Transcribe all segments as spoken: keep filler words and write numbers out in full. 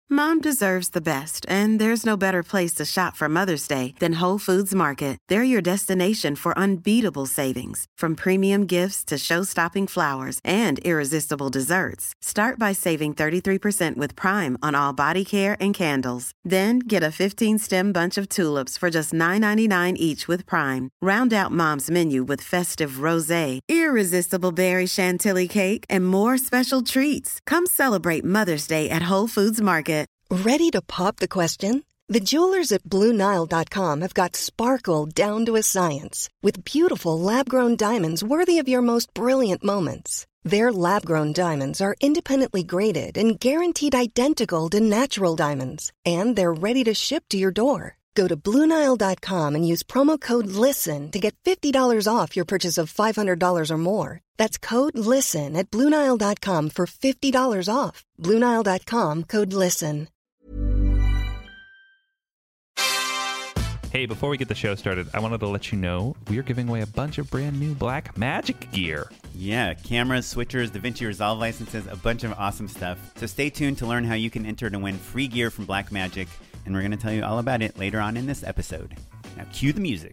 Mom deserves the best, and there's no better place to shop for Mother's Day than Whole Foods Market. They're your destination for unbeatable savings, from premium gifts to show-stopping flowers and irresistible desserts. Start by saving thirty-three percent with Prime on all body care and candles. Then get a fifteen-stem bunch of tulips for just nine ninety-nine each with Prime. Round out Mom's menu with festive rosé, irresistible berry chantilly cake, and more special treats. Come celebrate Mother's Day at Whole Foods Market. Ready to pop the question? The jewelers at Blue Nile dot com have got sparkle down to a science with beautiful lab-grown diamonds worthy of your most brilliant moments. Their lab-grown diamonds are independently graded and guaranteed identical to natural diamonds, and they're ready to ship to your door. Go to Blue Nile dot com and use promo code LISTEN to get fifty dollars off your purchase of five hundred dollars or more. That's code LISTEN at Blue Nile dot com for fifty dollars off. Blue Nile dot com, code LISTEN. Hey, before we get the show started, I wanted to let you know we are giving away a bunch of brand new Blackmagic gear. Yeah, cameras, switchers, DaVinci Resolve licenses, a bunch of awesome stuff. So stay tuned to learn how you can enter to win free gear from Blackmagic, and we're going to tell you all about it later on in this episode. Now cue the music.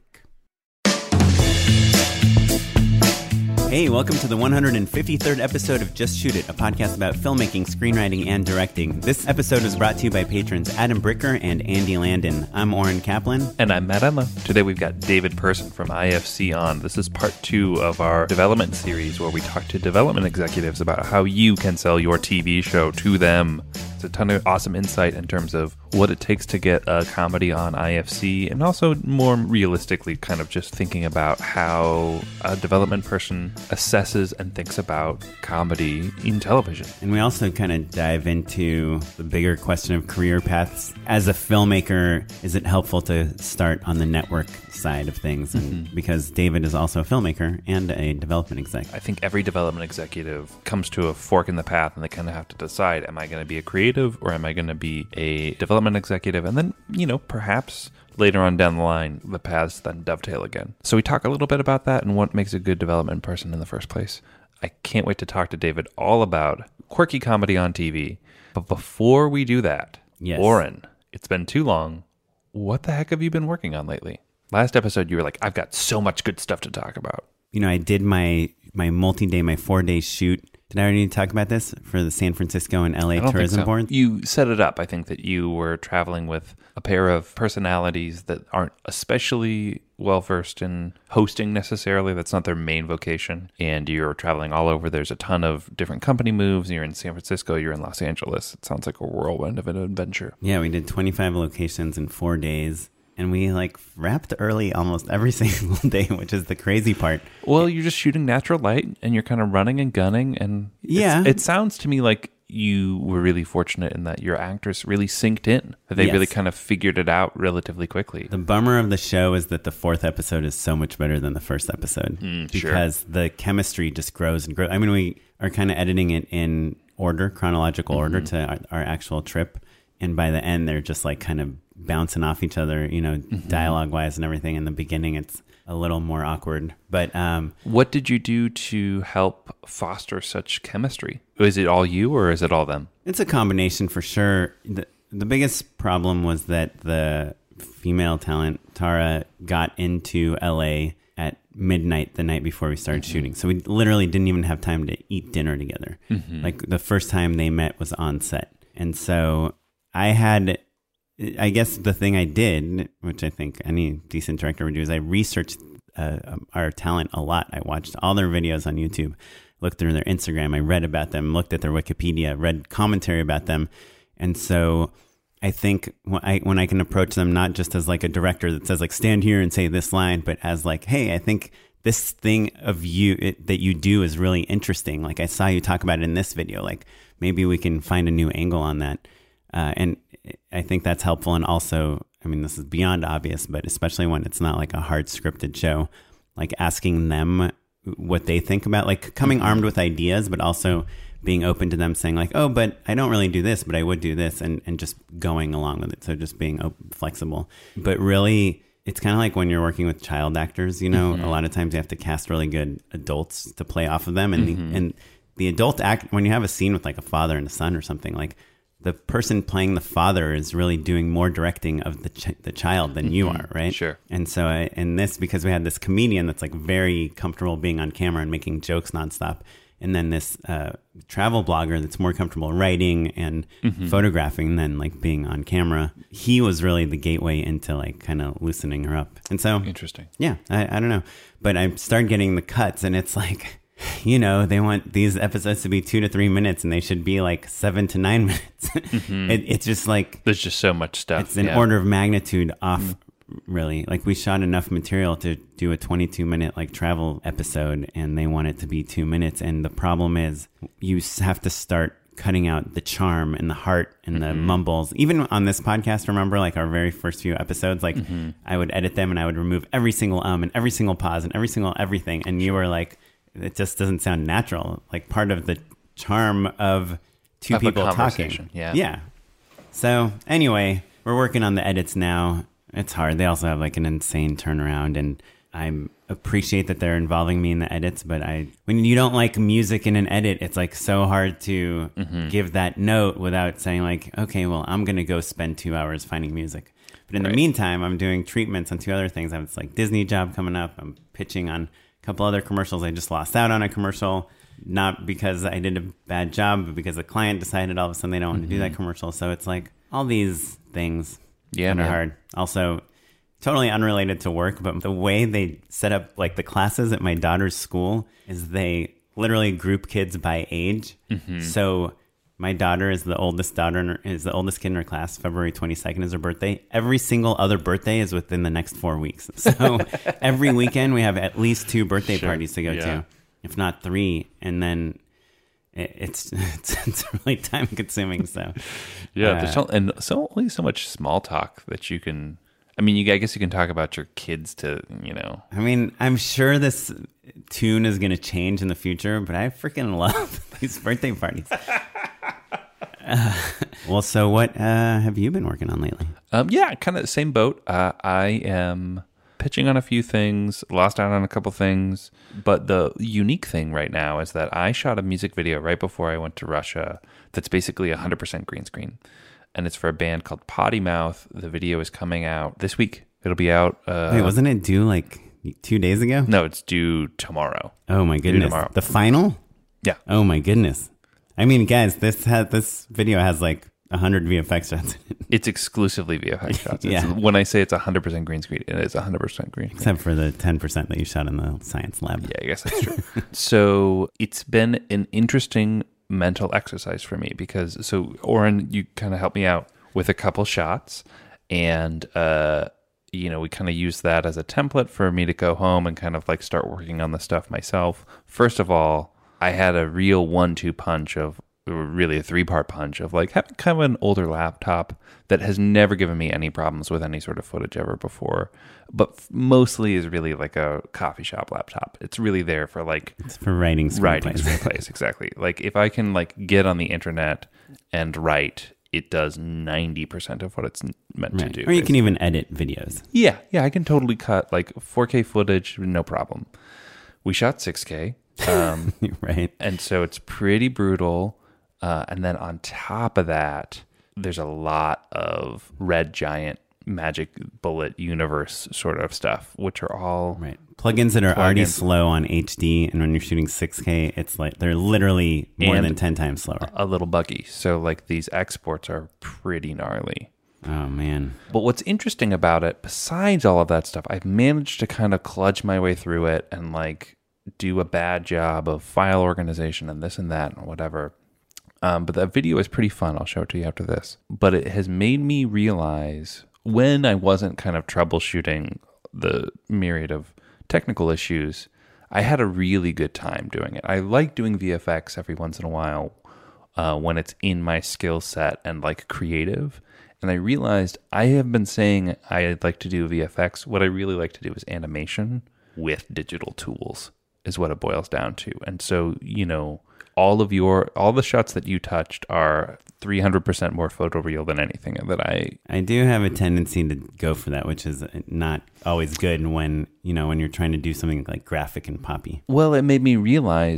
Hey, welcome to the one hundred fifty-third episode of Just Shoot It, a podcast about filmmaking, screenwriting, and directing. This episode is brought to you by patrons Adam Bricker and Andy Landon. I'm Oren Kaplan. And I'm Matt Emma. Today we've got David Person from I F C on. This is part two of our development series where we talk to development executives about how you can sell your T V show to them. It's a ton of awesome insight in terms of what it takes to get a comedy on I F C, and also more realistically kind of just thinking about how a development person assesses and thinks about comedy in television. And we also kind of dive into the bigger question of career paths. As a filmmaker, is it helpful to start on the network side of things? And mm-hmm. because David is also a filmmaker and a development exec. I think every development executive comes to a fork in the path and they kind of have to decide, am I going to be a creative or am I going to be a development executive? And then, you know, perhaps later on down the line, the paths then dovetail again. So we talk a little bit about that and what makes a good development person in the first place. I can't wait to talk to David all about quirky comedy on T V. But before we do that, yes. Oren, it's been too long. What the heck have you been working on lately? Last episode, you were like, I've got so much good stuff to talk about. You know, I did my, my multi-day, my four-day shoot. Did I already talk about this for the San Francisco and L A tourism so. boards? You set it up. I think that you were traveling with a pair of personalities that aren't especially well-versed in hosting necessarily. That's not their main vocation. And you're traveling all over. There's a ton of different company moves. You're in San Francisco. You're in Los Angeles. It sounds like a whirlwind of an adventure. Yeah, we did twenty-five locations in four days. And we like wrapped early almost every single day, which is the crazy part. Well, you're just shooting natural light and you're kind of running and gunning. And yeah, it sounds to me like you were really fortunate in that your actors really synced in, that they yes. really kind of figured it out relatively quickly. The bummer of the show is that the fourth episode is so much better than the first episode mm, because sure. the chemistry just grows and grows. I mean, we are kind of editing it in order, chronological mm-hmm. order to our, our actual trip. And by the end, they're just like kind of bouncing off each other, you know, mm-hmm. dialogue-wise and everything. In the beginning, it's a little more awkward. But um, what did you do to help foster such chemistry? Is it all you or is it all them? It's a combination for sure. The, the biggest problem was that the female talent, Tara, got into L A at midnight the night before we started mm-hmm. shooting. So we literally didn't even have time to eat dinner together. Mm-hmm. Like the first time they met was on set. And so I had, I guess the thing I did, which I think any decent director would do, is I researched uh, our talent a lot. I watched all their videos on YouTube, looked through their Instagram, I read about them, looked at their Wikipedia, read commentary about them. And so I think when I, when I can approach them not just as like a director that says like, stand here and say this line, but as like, hey, I think this thing of you it, that you do is really interesting. Like I saw you talk about it in this video. Like maybe we can find a new angle on that. Uh, and I think that's helpful. And also, I mean, this is beyond obvious, but especially when it's not like a hard scripted show, like asking them what they think about, like coming armed with ideas, but also being open to them saying like, oh, but I don't really do this, but I would do this, and, and just going along with it. So just being open, flexible. But really, it's kind of like when you're working with child actors, you know, mm-hmm. a lot of times you have to cast really good adults to play off of them. And, mm-hmm. the, and the adult act, when you have a scene with like a father and a son or something, like, the person playing the father is really doing more directing of the ch- the child than you are, right? Sure. And so I, in this, because we had this comedian that's like very comfortable being on camera and making jokes nonstop, and then this uh, travel blogger that's more comfortable writing and mm-hmm. photographing than like being on camera, he was really the gateway into like kind of loosening her up. And so, interesting. Yeah, I, I don't know, but I started getting the cuts, and it's like, you know, they want these episodes to be two to three minutes, and they should be like seven to nine minutes. Mm-hmm. it, it's just like there's just so much stuff. It's an yeah. order of magnitude off. Mm. Really, like we shot enough material to do a twenty-two minute like travel episode, and they want it to be two minutes. And the problem is, you have to start cutting out the charm and the heart and mm-hmm. the mumbles. Even on this podcast, remember, like our very first few episodes, like mm-hmm. I would edit them and I would remove every single um and every single pause and every single everything. And you were like, it just doesn't sound natural. Like part of the charm of two of people talking. Yeah. Yeah. So anyway, we're working on the edits now. It's hard. They also have like an insane turnaround, and I appreciate that they're involving me in the edits. But I, when you don't like music in an edit, it's like so hard to mm-hmm. give that note without saying like, okay, well, I'm going to go spend two hours finding music. But in right. the meantime, I'm doing treatments on two other things. I have this like Disney job coming up. I'm pitching on a couple other commercials. I just lost out on a commercial, not because I did a bad job, but because the client decided all of a sudden they don't want mm-hmm. to do that commercial. So it's like all these things. Yeah, that are hard. Also, totally unrelated to work, but the way they set up like the classes at my daughter's school is they literally group kids by age. Mm-hmm. So my daughter is the oldest daughter in her, is the oldest kid in her class. February twenty-second is her birthday. Every single other birthday is within the next four weeks. So every weekend we have at least two birthday sure. parties to go yeah. to, if not three, and then. It's, it's it's really time consuming. So yeah, uh, there's so, and so only so much small talk that you can. I mean, you I guess you can talk about your kids to you know. I mean, I'm sure this tune is going to change in the future, but I freaking love these birthday parties. uh, well, so what uh, have you been working on lately? Um, yeah, kind of the same boat. Uh, I am. Pitching on a few things, lost out on a couple things. But the unique thing right now is that I shot a music video right before I went to Russia that's basically one hundred percent green screen. And it's for a band called Potty Mouth. The video is coming out this week. It'll be out. Uh, Wait, wasn't it due like two days ago? No, it's due tomorrow. Oh, my goodness. The final? Yeah. Oh, my goodness. I mean, guys, this has, this video has like one hundred V F X shots in it. It's exclusively V F X shots. yeah. It's, when I say it's one hundred percent green screen, it is one hundred percent green screen. Except for the ten percent that you shot in the science lab. Yeah, I guess that's true. So it's been an interesting mental exercise for me because, so Oren, you kind of helped me out with a couple shots, and, uh, you know, we kind of used that as a template for me to go home and kind of like start working on the stuff myself. First of all, I had a real one two punch of, really a three-part punch of like having kind of an older laptop that has never given me any problems with any sort of footage ever before, but f- mostly is really like a coffee shop laptop. It's really there for like it's for writing screenplays. Writing screenplays, exactly. Like if I can like get on the internet and write, it does ninety percent of what it's meant right. to do. Or you basically. can even edit videos. Yeah, yeah, I can totally cut like four K footage, no problem. We shot six K, um, right? And so it's pretty brutal. Uh, and then on top of that, there's a lot of Red Giant Magic Bullet universe sort of stuff, which are all right plugins that are plugins. already slow on H D, and when you're shooting six K, it's like they're literally more and than ten times slower. A little buggy. So like these exports are pretty gnarly. Oh man! But what's interesting about it, besides all of that stuff, I've managed to kind of kludge my way through it and like do a bad job of file organization and this and that and whatever. Um, but that video is pretty fun. I'll show it to you after this. But it has made me realize when I wasn't kind of troubleshooting the myriad of technical issues, I had a really good time doing it. I like doing V F X every once in a while uh, when it's in my skill set and like creative. And I realized I have been saying I'd like to do V F X. What I really like to do is animation with digital tools is what it boils down to. And so, you know, all of your, all the shots that you touched are three hundred percent more photoreal than anything that I... I do have a tendency to go for that, which is not always good when, you know, when you're trying to do something like graphic and poppy. Well, it made me realize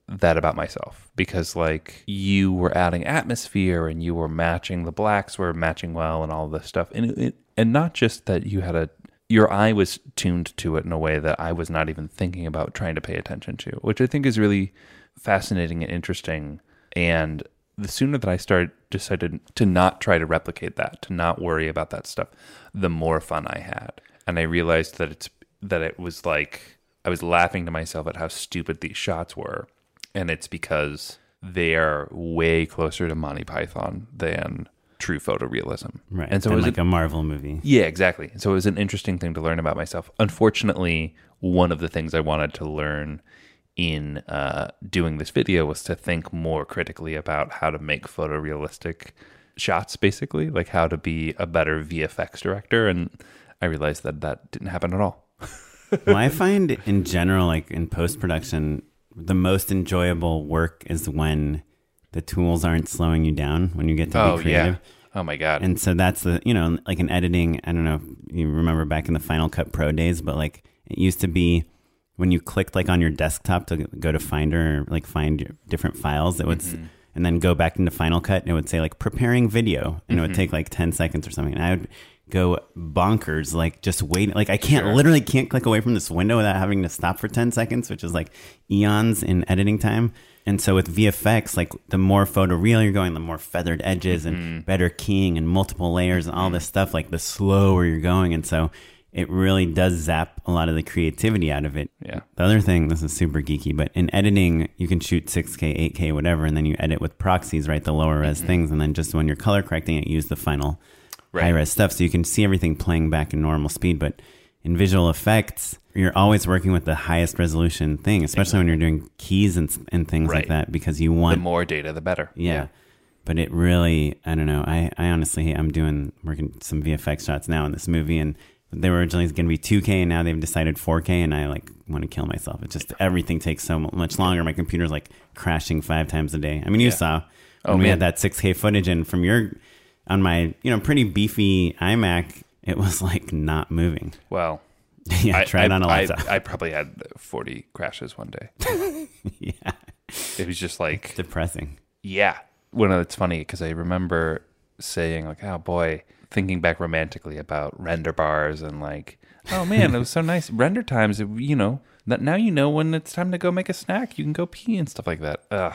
that about myself, because like you were adding atmosphere and you were matching, the blacks were matching well and all this stuff. And it, and not just that you had a, your eye was tuned to it in a way that I was not even thinking about trying to pay attention to, which I think is really fascinating and interesting. And the sooner that I started, decided to not try to replicate that, to not worry about that stuff, the more fun I had. And I realized that it's, that it was like, I was laughing to myself at how stupid these shots were. And it's because they are way closer to Monty Python than true photorealism. Right. And so than it was like a, a Marvel movie. Yeah, exactly. So it was an interesting thing to learn about myself. Unfortunately, one of the things I wanted to learn in uh, doing this video was to think more critically about how to make photorealistic shots, basically, like how to be a better V F X director. And I realized that that didn't happen at all. Well, I find in general, like in post-production, the most enjoyable work is when the tools aren't slowing you down, when you get to oh, be creative. Yeah. Oh, my God. And so that's the, you know, like in editing, I don't know if you remember back in the Final Cut Pro days, but like it used to be when you clicked like on your desktop to go to Finder or like find your different files, it would, mm-hmm. and then go back into Final Cut and it would say like preparing video, and mm-hmm. it would take like ten seconds or something. And I would go bonkers, like just waiting. Like I can't, sure. literally can't click away from this window without having to stop for ten seconds, which is like eons in editing time. And so with V F X, like the more photoreal you're going, the more feathered edges mm-hmm. and better keying and multiple layers and all mm-hmm. this stuff, like the slower you're going. And so it really does zap a lot of the creativity out of it. Yeah. The other thing, this is super geeky, but in editing, you can shoot six K, eight K, whatever, and then you edit with proxies, right? The lower res mm-hmm. things. And then just when you're color correcting it, use the final right. high res stuff. So you can see everything playing back in normal speed. But in visual effects, you're always working with the highest resolution thing, especially exactly. when you're doing keys and, and things right. like that, because you want... The more data, the better. Yeah. yeah. But it really, I don't know. I, I honestly, I'm doing, working some V F X shots now in this movie, and they were originally going to be two K, and now they've decided four K, and I like want to kill myself. It's just everything takes so much longer. My computer's like crashing five times a day. I mean, you yeah. saw when oh, we man. had that six K footage, and from your, on my, you know, pretty beefy iMac, it was like not moving. Well, yeah, I, try it I, on a laptop. I, I probably had forty crashes one day. yeah. It was just like... It's depressing. Yeah. Well, no, it's funny because I remember saying like, oh boy, thinking back romantically about render bars and like, oh man, it was so nice. Render times, you know, that now you know when it's time to go make a snack, you can go pee and stuff like that. Ugh.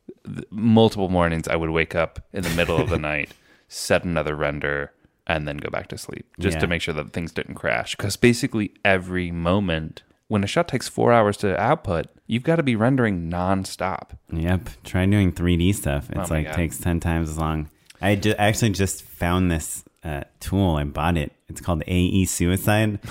Multiple mornings I would wake up in the middle of the night, set another render, and then go back to sleep just yeah. to make sure that things didn't crash. Because basically every moment, when a shot takes four hours to output, you've got to be rendering nonstop. Yep. Try doing three D stuff. It's oh like God. takes ten times as long. I ju- actually just found this uh, tool. I bought it. It's called A E Suicide.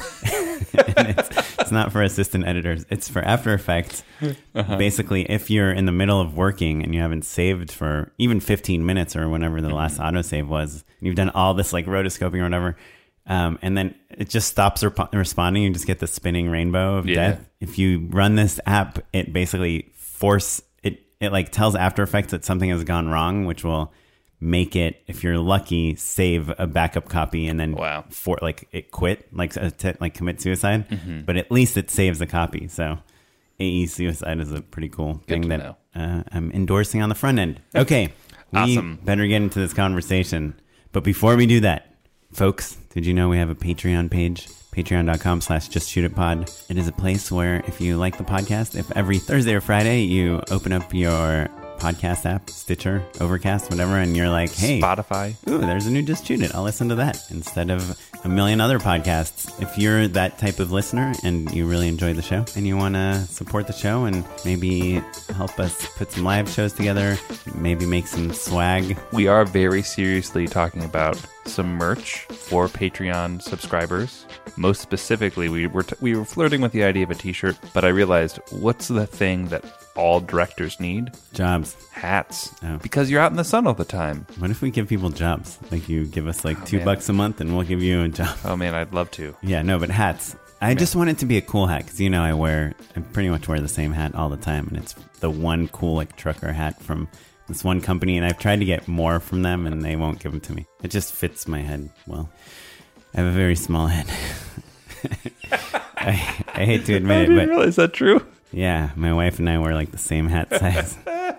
it's, it's not for assistant editors. It's for After Effects. Uh-huh. Basically, if you're in the middle of working and you haven't saved for even fifteen minutes or whenever the last autosave was, and you've done all this like rotoscoping or whatever, um, and then it just stops rep- responding, you just get the spinning rainbow of yeah. death. If you run this app, it basically force it. It like tells After Effects that something has gone wrong, which will make it, if you're lucky, save a backup copy and then wow. for like it quit, like uh, to, like commit suicide. Mm-hmm. But at least it saves a copy. So A E Suicide is a pretty cool Good thing that know. uh, I'm endorsing on the front end. Okay, awesome. We better get into this conversation. But before we do that, folks, did you know we have a Patreon page? Patreon.com slash Just Shoot It Pod. It is a place where if you like the podcast, if every Thursday or Friday you open up your podcast app, Stitcher, Overcast, whatever, and you're like, hey, Spotify. Ooh, there's a new Just Shoot It. I'll listen to that instead of a million other podcasts. If you're that type of listener and you really enjoy the show and you want to support the show and maybe help us put some live shows together, maybe make some swag. We are very seriously talking about some merch for Patreon subscribers. Most specifically, we were t- we were flirting with the idea of a t-shirt, but I realized, what's the thing that all directors need? Jobs. Hats. Oh. Because you're out in the sun all the time. What if we give people jobs? Like you give us like oh, two man. bucks a month and we'll give you a job. Oh man, I'd love to. Yeah, no, but hats. I man. just want it to be a cool hat because, you know, I wear, I pretty much wear the same hat all the time. And it's the one cool like trucker hat from this one company. And I've tried to get more from them and they won't give them to me. It just fits my head well. I have a very small head. I, I hate to admit I it, didn't but realize that true. Yeah, my wife and I wear like the same hat size.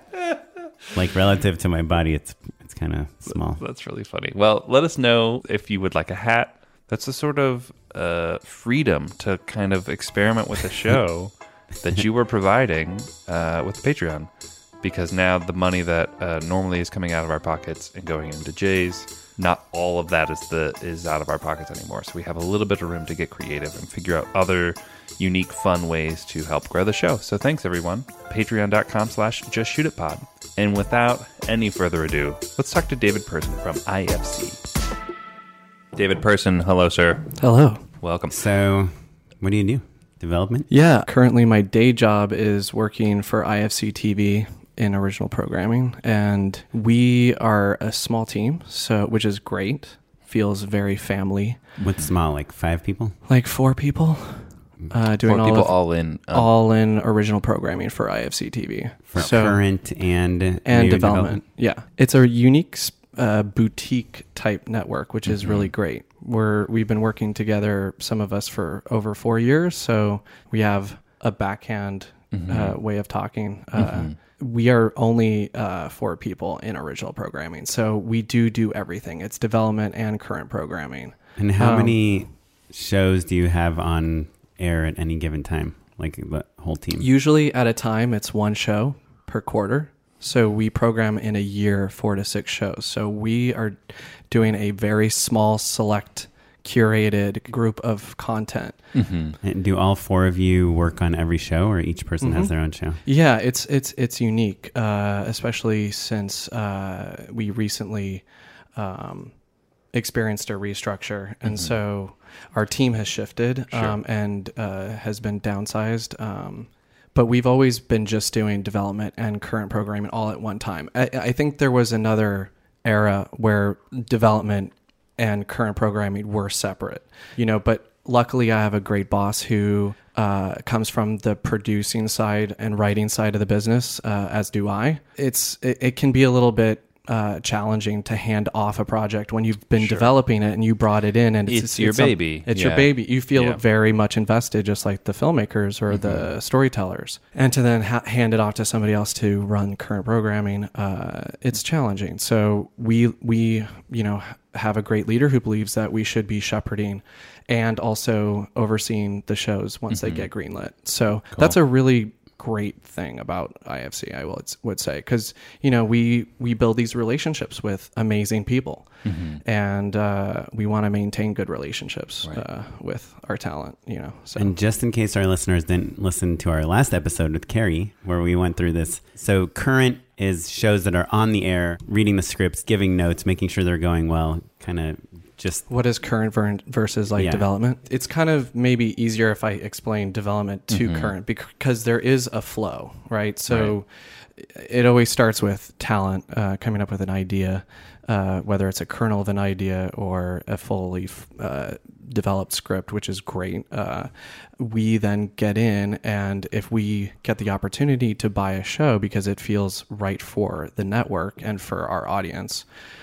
Like relative to my body, it's it's kind of small. That's really funny. Well, let us know if you would like a hat. That's a sort of uh, freedom to kind of experiment with the show that you were providing uh, with Patreon. Because now the money that uh, normally is coming out of our pockets and going into Jay's, not all of that is the is out of our pockets anymore. So we have a little bit of room to get creative and figure out other unique, fun ways to help grow the show. So thanks, everyone. Patreon.com slash Just Shoot It Pod. And without any further ado, let's talk to David Person from I F C. David Person, hello, sir. Hello. Welcome. So, what do you do? Development? Yeah, currently my day job is working for I F C T V in original programming, and we are a small team, so which is great. Feels very family. What's small? Like five people? Like four people. Uh, doing Four all people of, all in. Um, all in original programming for I F C T V. For so, current and and new development. development? Yeah, it's a unique uh, boutique type network, which is mm-hmm. really great. We're we've been working together, some of us for over four years, so we have a backhand mm-hmm. uh, way of talking. Uh, mm-hmm. We are only uh, four people in original programming, so we do do everything. It's development and current programming. And how um, many shows do you have on air at any given time, like the whole team? Usually at a time, it's one show per quarter. So we program in a year four to six shows. So we are doing a very small, select, curated group of content. Mm-hmm. And do all four of you work on every show, or each person mm-hmm. has their own show? Yeah, it's it's it's unique, uh, especially since uh, we recently um, experienced a restructure, and mm-hmm. so our team has shifted sure. um, and uh, has been downsized. Um, but we've always been just doing development and current programming all at one time. I, I think there was another era where development and current programming were separate, you know, but luckily I have a great boss who uh, comes from the producing side and writing side of the business, uh, as do I. It's it, it can be a little bit uh, challenging to hand off a project when you've been sure. developing it and you brought it in, and it's, it's, it's your it's baby. A, it's yeah. your baby. You feel yeah. very much invested, just like the filmmakers or mm-hmm. the storytellers. And to then ha- hand it off to somebody else to run current programming, uh, it's challenging. So we we you know have a great leader who believes that we should be shepherding and also overseeing the shows once mm-hmm. they get greenlit. So cool. that's a really great thing about I F C, I will, would say, because, you know, we, we build these relationships with amazing people mm-hmm. and uh, we want to maintain good relationships right. uh, with our talent, you know. So. And just in case our listeners didn't listen to our last episode with Carrie, where we went through this. So current is shows that are on the air, reading the scripts, giving notes, making sure they're going well, kind of just... What is current ver- versus like yeah. development? It's kind of maybe easier if I explain development to mm-hmm. current, because there is a flow, right? So right. it always starts with talent, uh, coming up with an idea, uh, whether it's a kernel of an idea or a fully uh, developed script, which is great. Uh, we then get in, and if we get the opportunity to buy a show because it feels right for the network and for our audience,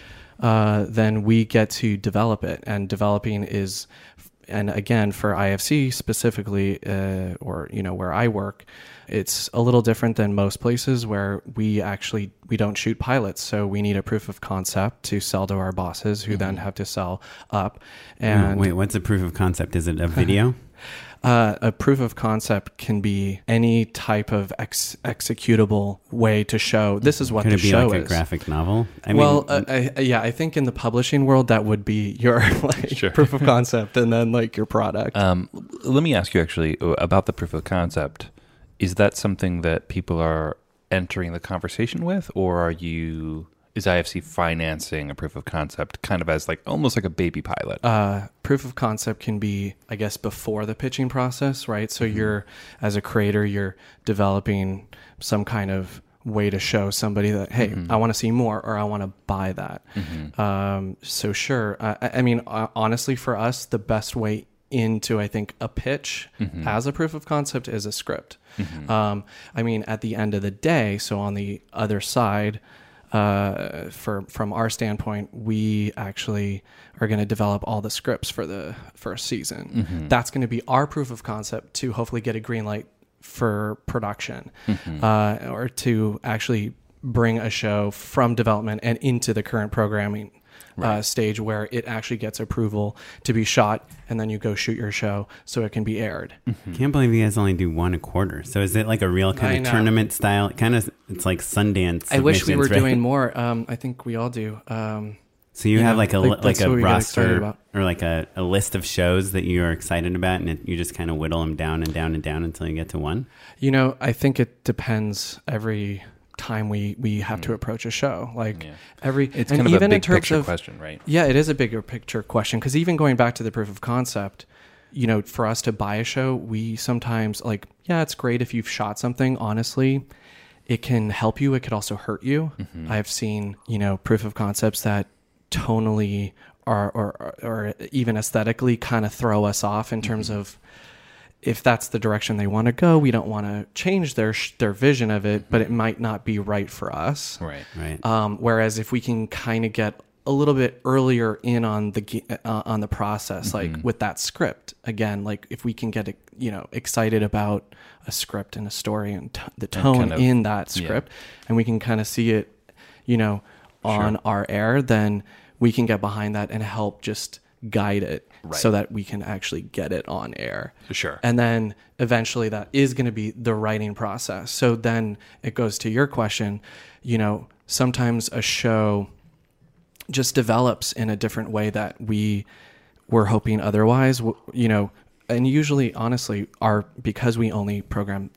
uh, then we get to develop it. And developing is, and again, for I F C specifically, uh, or, you know, where I work, it's a little different than most places where we actually, we don't shoot pilots. So we need a proof of concept to sell to our bosses, who mm-hmm. then have to sell up. And wait, what's a proof of concept? Is it a video? Uh, a proof of concept can be any type of ex- executable way to show this is what Could the it be show like is. A graphic novel? I well, mean, uh, I, yeah, I think in the publishing world that would be your like sure. proof of concept, and then like your product. Um, let me ask you actually about the proof of concept. Is that something that people are entering the conversation with, or are you? Is I F C financing a proof of concept kind of as like almost like a baby pilot? Uh, proof of concept can be, I guess, before the pitching process, right? So mm-hmm. you're, as a creator, you're developing some kind of way to show somebody that, hey, mm-hmm. I want to see more, or I want to buy that. Mm-hmm. Um, so sure. Uh, I mean, uh, honestly, for us, the best way into, I think, a pitch mm-hmm. as a proof of concept is a script. Mm-hmm. Um, I mean, at the end of the day, so on the other side, Uh, for from our standpoint, we actually are going to develop all the scripts for the first season. Mm-hmm. That's going to be our proof of concept to hopefully get a green light for production, mm-hmm. uh, or to actually bring a show from development and into the current programming right. uh, stage where it actually gets approval to be shot, and then you go shoot your show so it can be aired. Mm-hmm. Can't believe you guys only do one a quarter. So is it like a real kind of tournament style? Kind of, it's like Sundance. I wish we were right? doing more. Um, I think we all do. Um, so you, you have know, like a like, like a roster or like a, a list of shows that you are excited about, and it, you just kind of whittle them down and down and down until you get to one? You know, I think it depends every time we we have mm. to approach a show. Like yeah. every it's and kind of even a big in terms picture of, question, right? Yeah, it is a bigger picture question, because even going back to the proof of concept, you know, for us to buy a show, we sometimes like, yeah, it's great if you've shot something. Honestly, it can help you. It could also hurt you. Mm-hmm. I've seen, you know, proof of concepts that tonally or or, or even aesthetically kind of throw us off in terms mm-hmm. of, if that's the direction they want to go, we don't want to change their sh- their vision of it, but it might not be right for us. Right, right. Um, whereas if we can kind of get a little bit earlier in on the uh, on the process, mm-hmm. like with that script, again, like if we can get you know excited about a script and a story and t- the tone kind of, in that script, yeah. and we can kind of see it, you know, on sure. our air, then we can get behind that and help just guide it. Right. So that we can actually get it on air. Sure. And then eventually that is going to be the writing process. So then it goes to your question, you know, sometimes a show just develops in a different way that we were hoping otherwise, you know, and usually, honestly, our because we only program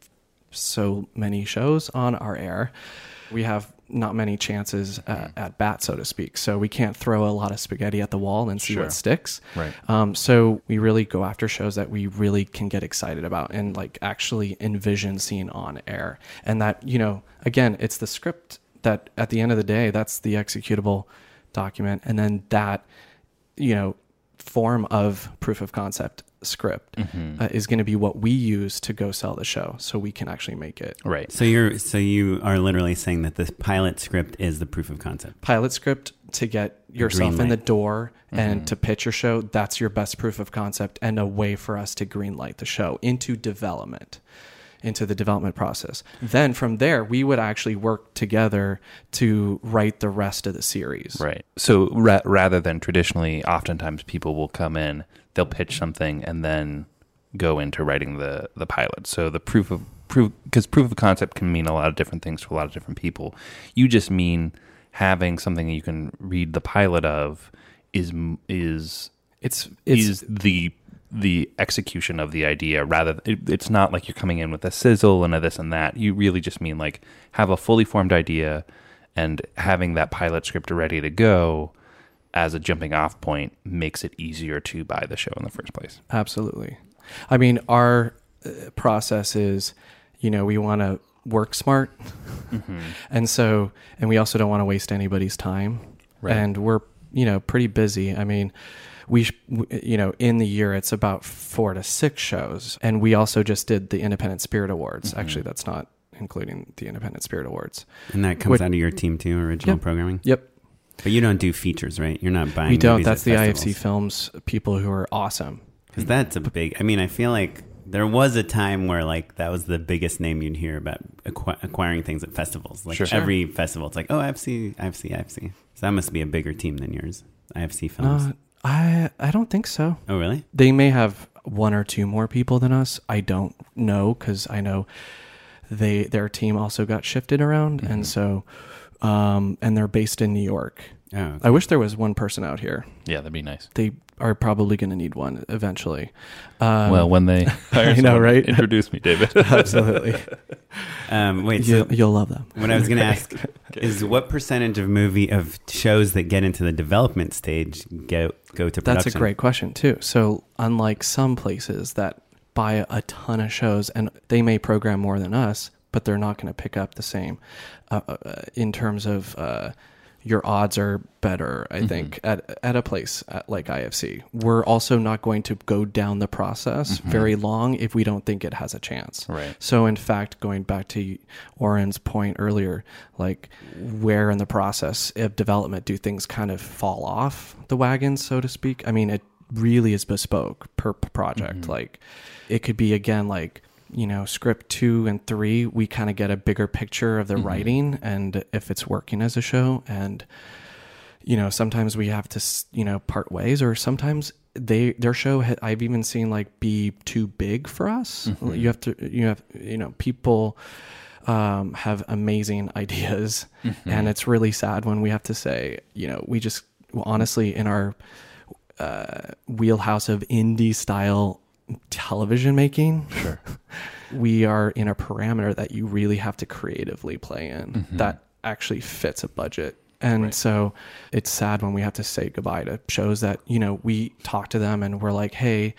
so many shows on our air, we have not many chances at, at bat, so to speak. So we can't throw a lot of spaghetti at the wall and see sure. what sticks. Right. Um, so we really go after shows that we really can get excited about and like actually envision seeing on air. And that, you know, again, it's the script that at the end of the day, that's the executable document. And then that, you know, form of proof of concept script mm-hmm. uh, is going to be what we use to go sell the show, so we can actually make it. Right. So you're so you are literally saying that the pilot script is the proof of concept. Pilot script to get yourself in the door mm-hmm. and to pitch your show. That's your best proof of concept and a way for us to green light the show into development, into the development process. Then from there, we would actually work together to write the rest of the series. Right. So ra- rather than traditionally, oftentimes people will come in, they'll pitch something and then go into writing the, the pilot. So the proof of proof, because proof of concept can mean a lot of different things to a lot of different people. You just mean having something you can read the pilot of is is it's, it's is the the execution of the idea. Rather, it, it's not like you're coming in with a sizzle and a this and that. You really just mean like have a fully formed idea and having that pilot script ready to go as a jumping off point makes it easier to buy the show in the first place. Absolutely. I mean, our uh, process is, you know, we want to work smart. Mm-hmm. And so, and we also don't want to waste anybody's time. Right. And we're, you know, pretty busy. I mean, we, sh- you know, in the year, it's about four to six shows. And we also just did the Independent Spirit Awards. Mm-hmm. Actually, that's not including the Independent Spirit Awards. And that comes Which, out of your team too, original yep, programming? Yep. But you don't do features, right? You're not buying We don't. That's the festivals. I F C Films people who are awesome. Because that's a big, I mean, I feel like there was a time where like that was the biggest name you'd hear about acqu- acquiring things at festivals. Like sure. every festival, it's like, oh, I F C, I F C, I F C. So that must be a bigger team than yours, I F C Films. Uh, I I don't think so. Oh, really? They may have one or two more people than us. I don't know, because I know they their team also got shifted around, mm-hmm. and so um, and they're based in New York. Oh, okay. I wish there was one person out here. Yeah, that'd be nice. They are probably going to need one eventually. Um, well, when they hire I know, right? Introduce me, David. Absolutely. Um, wait, you, so you'll love them. What I was going to ask is what percentage of movie of shows that get into the development stage go go to production? That's a great question too. So unlike some places that buy a ton of shows and they may program more than us, but they're not going to pick up the same uh, uh, in terms of uh, your odds are better, I mm-hmm. think, at at a place at, like I F C. We're also not going to go down the process mm-hmm. very long if we don't think it has a chance. Right. So in fact, going back to Oren's point earlier, like where in the process of development do things kind of fall off the wagon, so to speak? I mean, it really is bespoke per project. Mm-hmm. Like it could be, again, like you know, script two and three, we kind of get a bigger picture of the mm-hmm. writing and if it's working as a show. And, you know, sometimes we have to, you know, part ways, or sometimes they, their show, ha- I've even seen like be too big for us. Mm-hmm. You have to, you have, you know, people um, have amazing ideas mm-hmm. and it's really sad when we have to say, you know, we just well, honestly in our uh, wheelhouse of indie style television making, sure. we are in a parameter that you really have to creatively play in mm-hmm. that actually fits a budget. And right. so it's sad when we have to say goodbye to shows that, you know, we talk to them and we're like, hey,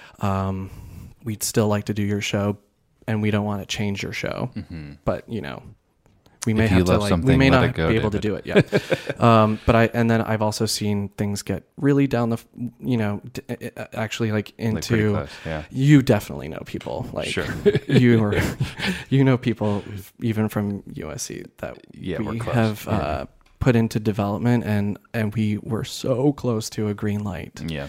um, we'd still like to do your show and we don't want to change your show. Mm-hmm. But, you know, we may if have to like, we may not go, be able David. to do it. Yeah. um, but I, and then I've also seen things get really down the, you know, d- actually like into, like yeah. you definitely know people like sure. you or you know, people even from U S C that yeah, we have, yeah. uh, put into development and, and we were so close to a green light. Yeah.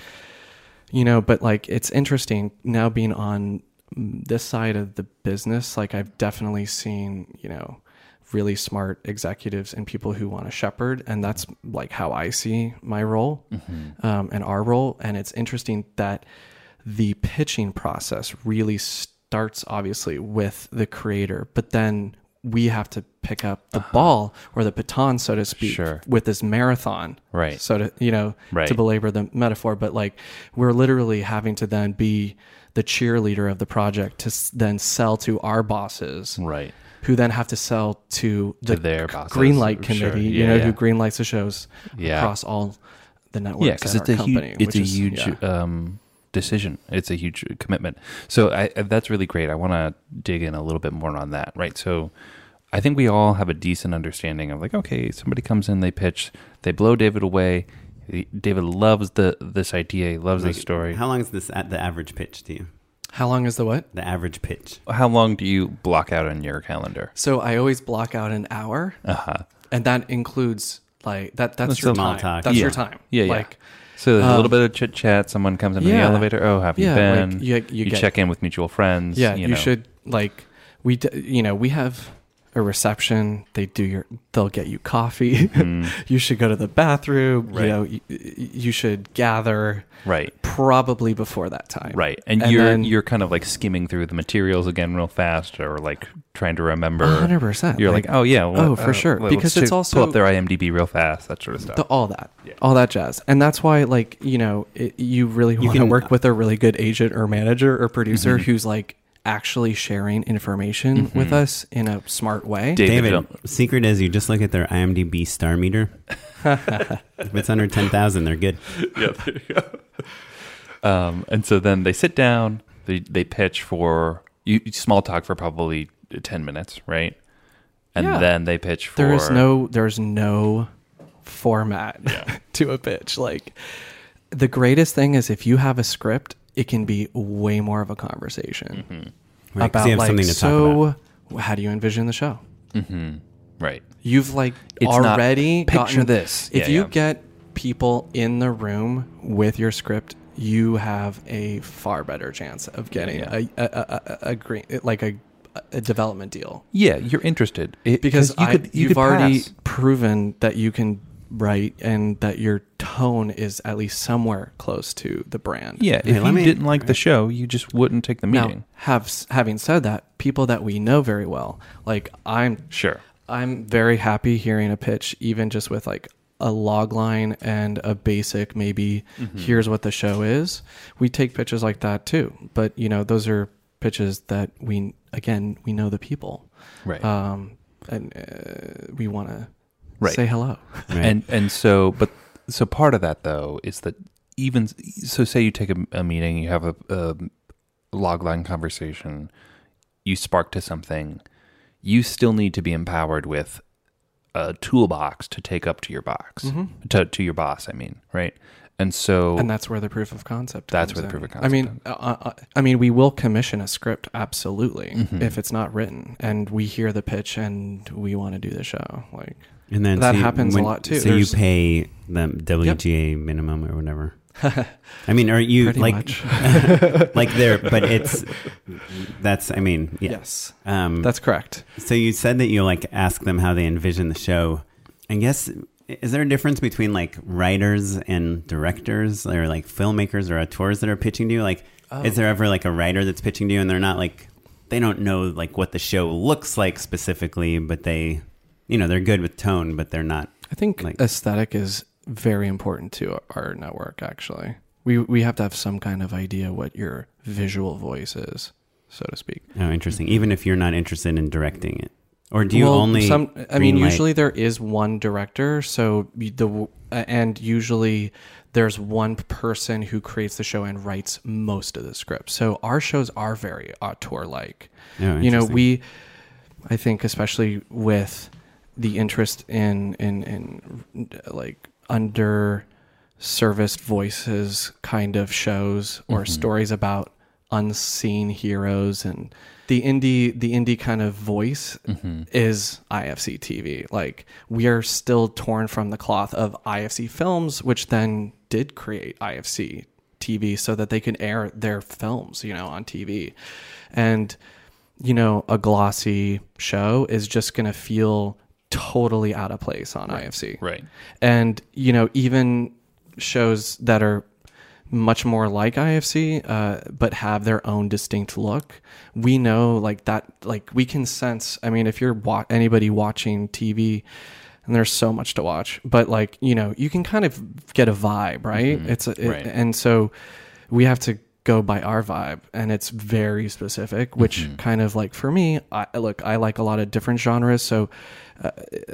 You know, but like, it's interesting now being on this side of the business. Like I've definitely seen, you know, really smart executives and people who want to shepherd. And that's like how I see my role mm-hmm. um, and our role. And it's interesting that the pitching process really starts obviously with the creator, but then we have to pick up the uh-huh. ball or the baton, so to speak, sure. with this marathon. Right. So to, you know, right. to belabor the metaphor, but like we're literally having to then be the cheerleader of the project to s- then sell to our bosses. Right. Who then have to sell to the to their bosses. Greenlight committee, sure. yeah, you know, yeah. who greenlights the shows yeah. across all the networks. Yeah, because it's a company, huge, it's a is, huge yeah. um, decision. It's a huge commitment. So I, that's really great. I want to dig in a little bit more on that, right? So I think we all have a decent understanding of like, okay, somebody comes in, they pitch, they blow David away. David loves the this idea, he loves like, the story. How long is this at the average pitch to you? How long is the what? The average pitch. How long do you block out on your calendar? So I always block out an hour, uh-huh. and that includes like that. That's, that's your time. Talk. That's yeah. your time. Yeah, like, yeah. So there's um, a little bit of chit chat. Someone comes into yeah. the elevator. Oh, have you yeah, been? Like you, you, you get, check in with mutual friends. Yeah, you, you know. should like we. You know, we have a reception. They do your. They'll get you coffee. Mm. You should go to the bathroom. Right. You know, you, you should gather. Right. Probably before that time. Right. And, and you're then, you're kind of like skimming through the materials again real fast, or like trying to remember. one hundred percent. You're like, like oh yeah. Well, oh, for uh, sure. Well, because it's also pull up their I M D B real fast, that sort of stuff. The, all that. Yeah. All that jazz. And that's why, like, you know, it, you really want to work with a really good agent or manager or producer mm-hmm. who's like actually sharing information mm-hmm. with us in a smart way. David, David secret is you just look at their I M D B star meter. If it's under ten thousand, they're good. Yeah, there you go. Um, and so then they sit down, they they pitch for, you small talk for probably ten minutes, right? And yeah. then they pitch for... There is no, there's no format yeah. to a pitch. Like, the greatest thing is if you have a script, it can be way more of a conversation. Mm-hmm. Right, about, like, something to so talk about. How do you envision the show? Mm-hmm. Right. You've, like, it's already... Not, picture gotten, this. If yeah, you yeah. get people in the room with your script, you have a far better chance of getting yeah, yeah. A, a, a, a green, like a, a development deal. Yeah, you're interested it, because you I, could, you you've already pass. proven that you can write and that your tone is at least somewhere close to the brand. Yeah, if hey, you me, didn't like right. the show, you just wouldn't take the meeting. Now, have having said that, people that we know very well, like I'm sure, I'm very happy hearing a pitch, even just with like a log line and a basic maybe mm-hmm. here's what the show is. We take pitches like that too, but you know, those are pitches that we again we know the people, right? Um, and uh, we want to right. say hello, right. and and so but so part of that though is that even so, say you take a, a meeting, you have a, a log line conversation, you spark to something, you still need to be empowered with a toolbox to take up to your box, mm-hmm. to to your boss, I mean, right? And so... And that's where the proof of concept That's comes where the in. proof of concept I mean, uh, uh, I mean, we will commission a script, absolutely, mm-hmm. if it's not written. And we hear the pitch and we want to do the show. Like, and then that so happens when, a lot too. So There's, you pay the W G A yep. minimum or whatever. I mean, are you Pretty like much. like there? But it's that's. I mean, yeah. Yes, Um, that's correct. So you said that you like ask them how they envision the show. I guess, is there a difference between like writers and directors, or like filmmakers or auteurs that are pitching to you? Like, oh. is there ever like a writer that's pitching to you and they're not like, they don't know like what the show looks like specifically, but they, you know, they're good with tone, but they're not. I think like, aesthetic is very important to our network. Actually, we we have to have some kind of idea what your visual voice is, so to speak. Oh, interesting. Even if you're not interested in directing it, or do you well, only? Some, I mean, light? usually there is one director. So the and usually there's one person who creates the show and writes most of the script. So our shows are very auteur-like. Oh, you know, we, I think, especially with the interest in in in like under-serviced voices kind of shows or mm-hmm. stories about unseen heroes, and the indie the indie kind of voice mm-hmm. is I F C T V. Like, we are still torn from the cloth of I F C Films, which then did create I F C T V so that they can air their films, you know, on T V. And, you know, a glossy show is just going to feel totally out of place on right. I F C. Right. And, you know, even shows that are much more like I F C, uh, but have their own distinct look. We know like that, like we can sense, I mean, if you're wa- anybody watching T V, and there's so much to watch, but like, you know, you can kind of get a vibe, right? Mm-hmm. It's a, it, right. And so we have to go by our vibe, and it's very specific, which mm-hmm. kind of like, for me, I look, I like a lot of different genres. So, uh,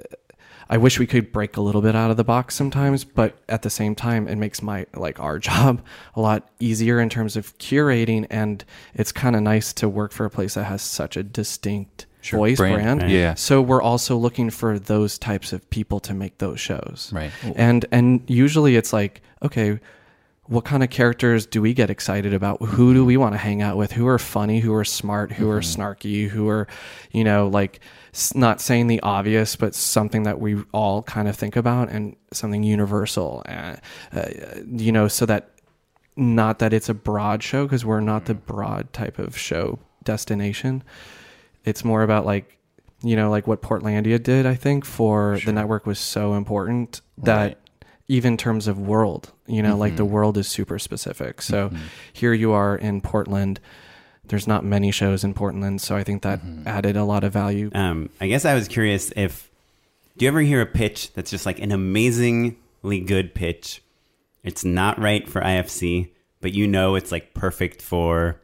I wish we could break a little bit out of the box sometimes, but at the same time, it makes my, like our job a lot easier in terms of curating. And it's kind of nice to work for a place that has such a distinct sure. voice brand. brand. Right. Yeah. So we're also looking for those types of people to make those shows. Right. And, and usually it's like, okay, what kind of characters do we get excited about? Who do we want to hang out with? Who are funny? Who are smart? Who mm-hmm. are snarky? Who are, you know, like, not saying the obvious, but something that we all kind of think about, and something universal, uh, uh, you know, so that not that it's a broad show, because we're not the broad type of show destination. It's more about like, you know, like what Portlandia did, I think, for sure. the network was so important that right. even in terms of world, you know, mm-hmm. like the world is super specific. So mm-hmm. here you are in Portland. There's not many shows in Portland, so I think that mm-hmm. added a lot of value. Um, I guess I was curious if, do you ever hear a pitch that's just like an amazingly good pitch? It's not right for I F C, but you know it's like perfect for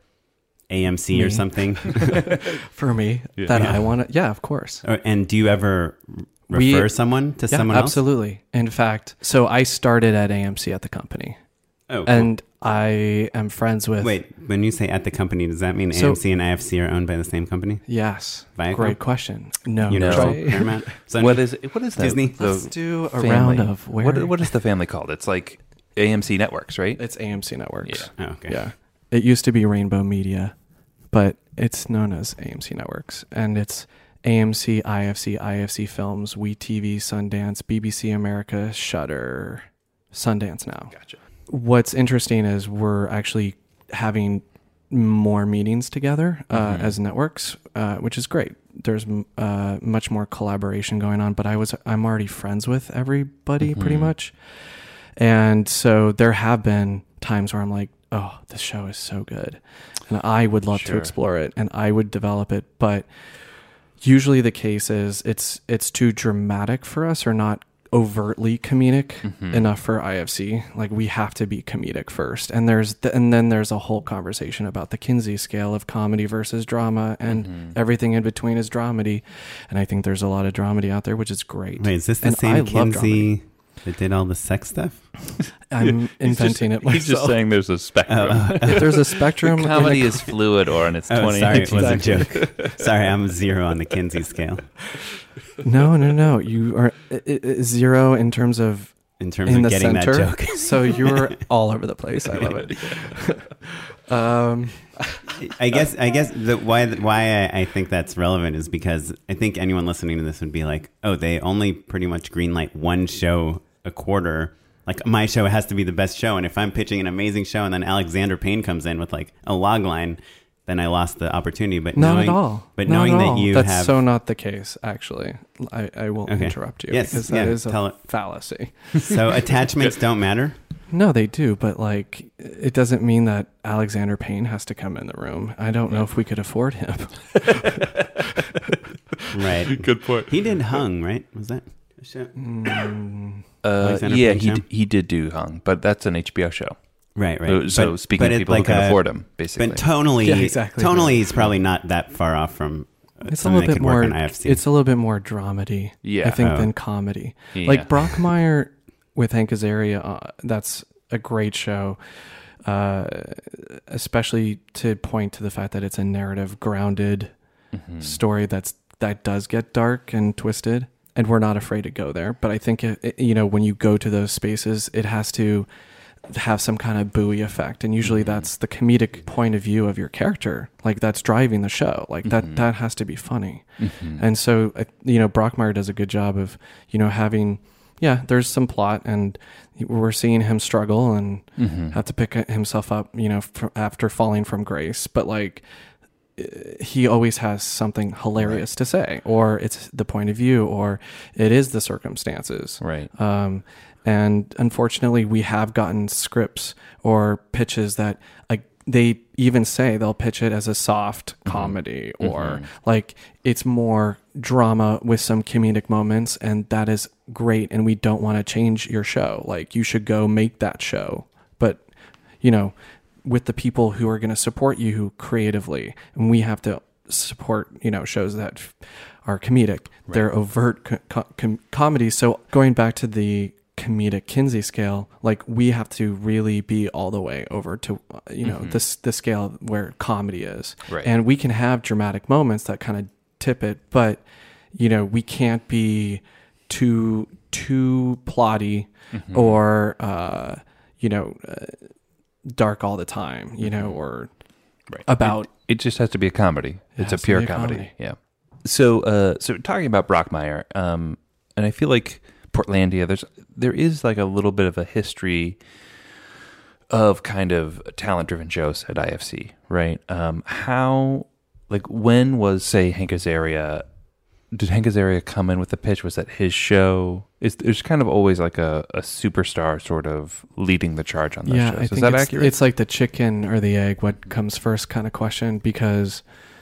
A M C me. Or something? For me, yeah. that yeah. I want to, yeah, of course. Or, and do you ever refer we, someone to yeah, someone else? Absolutely. In fact, so I started at A M C at the company. Oh, cool. And I am friends with... Wait, when you say at the company, does that mean so, A M C and I F C are owned by the same company? Yes. Viacom? Great question. No. Universal, no. Paramount? So what is what is that? Disney? The Let's do a family. round of where... What, what is the family called? It's like A M C Networks, right? It's A M C Networks. Yeah. Oh, okay. Yeah. It used to be Rainbow Media, but it's known as A M C Networks. And it's A M C, I F C, I F C Films, WeTV, Sundance, B B C America, Shudder, Sundance Now. Gotcha. What's interesting is we're actually having more meetings together uh, mm-hmm. as networks, uh, which is great. There's uh, much more collaboration going on, but I was I'm already friends with everybody mm-hmm. pretty much, and so there have been times where I'm like, oh, this show is so good, and I would love sure. to explore it, and I would develop it, but usually the case is it's it's too dramatic for us, or not overtly comedic mm-hmm. enough for I F C. Like, we have to be comedic first, and there's the, and then there's a whole conversation about the Kinsey scale of comedy versus drama, and mm-hmm. everything in between is dramedy, and I think there's a lot of dramedy out there, which is great. Wait, is this the and same I Kinsey that did all the sex stuff? I'm inventing just, it myself. He's just saying there's a spectrum. Oh, if there's a spectrum, comedy is fluid, or in its oh, twenty. Sorry, it was a joke. Sorry, I'm zero on the Kinsey scale. No, no, no. You are it, it, zero in terms of in terms in of the getting center. that joke. So you're all over the place. I love it. um, I guess I guess the why why I, I think that's relevant is because I think anyone listening to this would be like, oh, they only pretty much greenlight one show a quarter, like my show has to be the best show. And if I'm pitching an amazing show and then Alexander Payne comes in with like a log line, then I lost the opportunity. But not knowing, at all. But not knowing at that all. you That's have so not the case. Actually, I, I will Okay. interrupt you Yes, because that yeah, is a tell it. fallacy. so attachments don't matter. No, they do, but like it doesn't mean that Alexander Payne has to come in the room. I don't know if we could afford him. Right. Good point. He did Hung, right? Was that a show? Mm, Uh, Alexander yeah, Payne he show? d- he did do Hung, but that's an H B O show. Right, right. Uh, So But- speaking but of it's people like who can a- afford him, basically. But tonally, Yeah, exactly. tonally, he's probably not that far off from uh, it's a something little that bit could work more. on I F C. It's a little bit more dramedy, Yeah. I think, Oh. than comedy. Yeah. Like Brockmire with Hank Azaria, uh, that's a great show. Uh, especially to point to the fact that it's a narrative grounded Mhm. story that's that does get dark and twisted, and we're not afraid to go there. But I think it, it- you know, when you go to those spaces, it has to have some kind of buoy effect, and usually Mm-hmm. that's the comedic point of view of your character, like that's driving the show, like that Mhm. that has to be funny. Mhm. And so, uh, you know, Brockmire does a good job of, you know, having, yeah, there's some plot, and we're seeing him struggle and Mhm. have to pick himself up, you know, fr- after falling from grace. But like, uh, he always has something hilarious to say, or it's the point of view, or it is the circumstances. Right. Um, and unfortunately, we have gotten scripts or pitches that like they even say they'll pitch it as a soft comedy, or like it's more drama with some comedic moments, and that is great. And we don't want to change your show. Like you should go make that show, but you know, with the people who are going to support you creatively, and we have to support, you know, shows that f- are comedic. They're overt co- co- com- comedies. So going back to the comedic Kinsey scale, like we have to really be all the way over to, uh, you know, this the scale where comedy is. Right. And we can have dramatic moments that kind of tip it, but you know, we can't be too too plotty or uh, you know, uh, dark all the time, you know, or Right. about It, it just has to be a comedy. It's a has to pure be a comedy. comedy. Yeah. So, uh, so talking about Brockmire, um, and I feel like Portlandia, there's there is like a little bit of a history of kind of talent-driven shows at I F C, right? Um, how, like, when was, say, Hank Azaria? Did Hank Azaria come in with the pitch? Was that his show? Is there's kind of always like a, a superstar sort of leading the charge on those yeah, shows? I Is think that it's, accurate? it's like the chicken or the egg, what comes first kind of question, because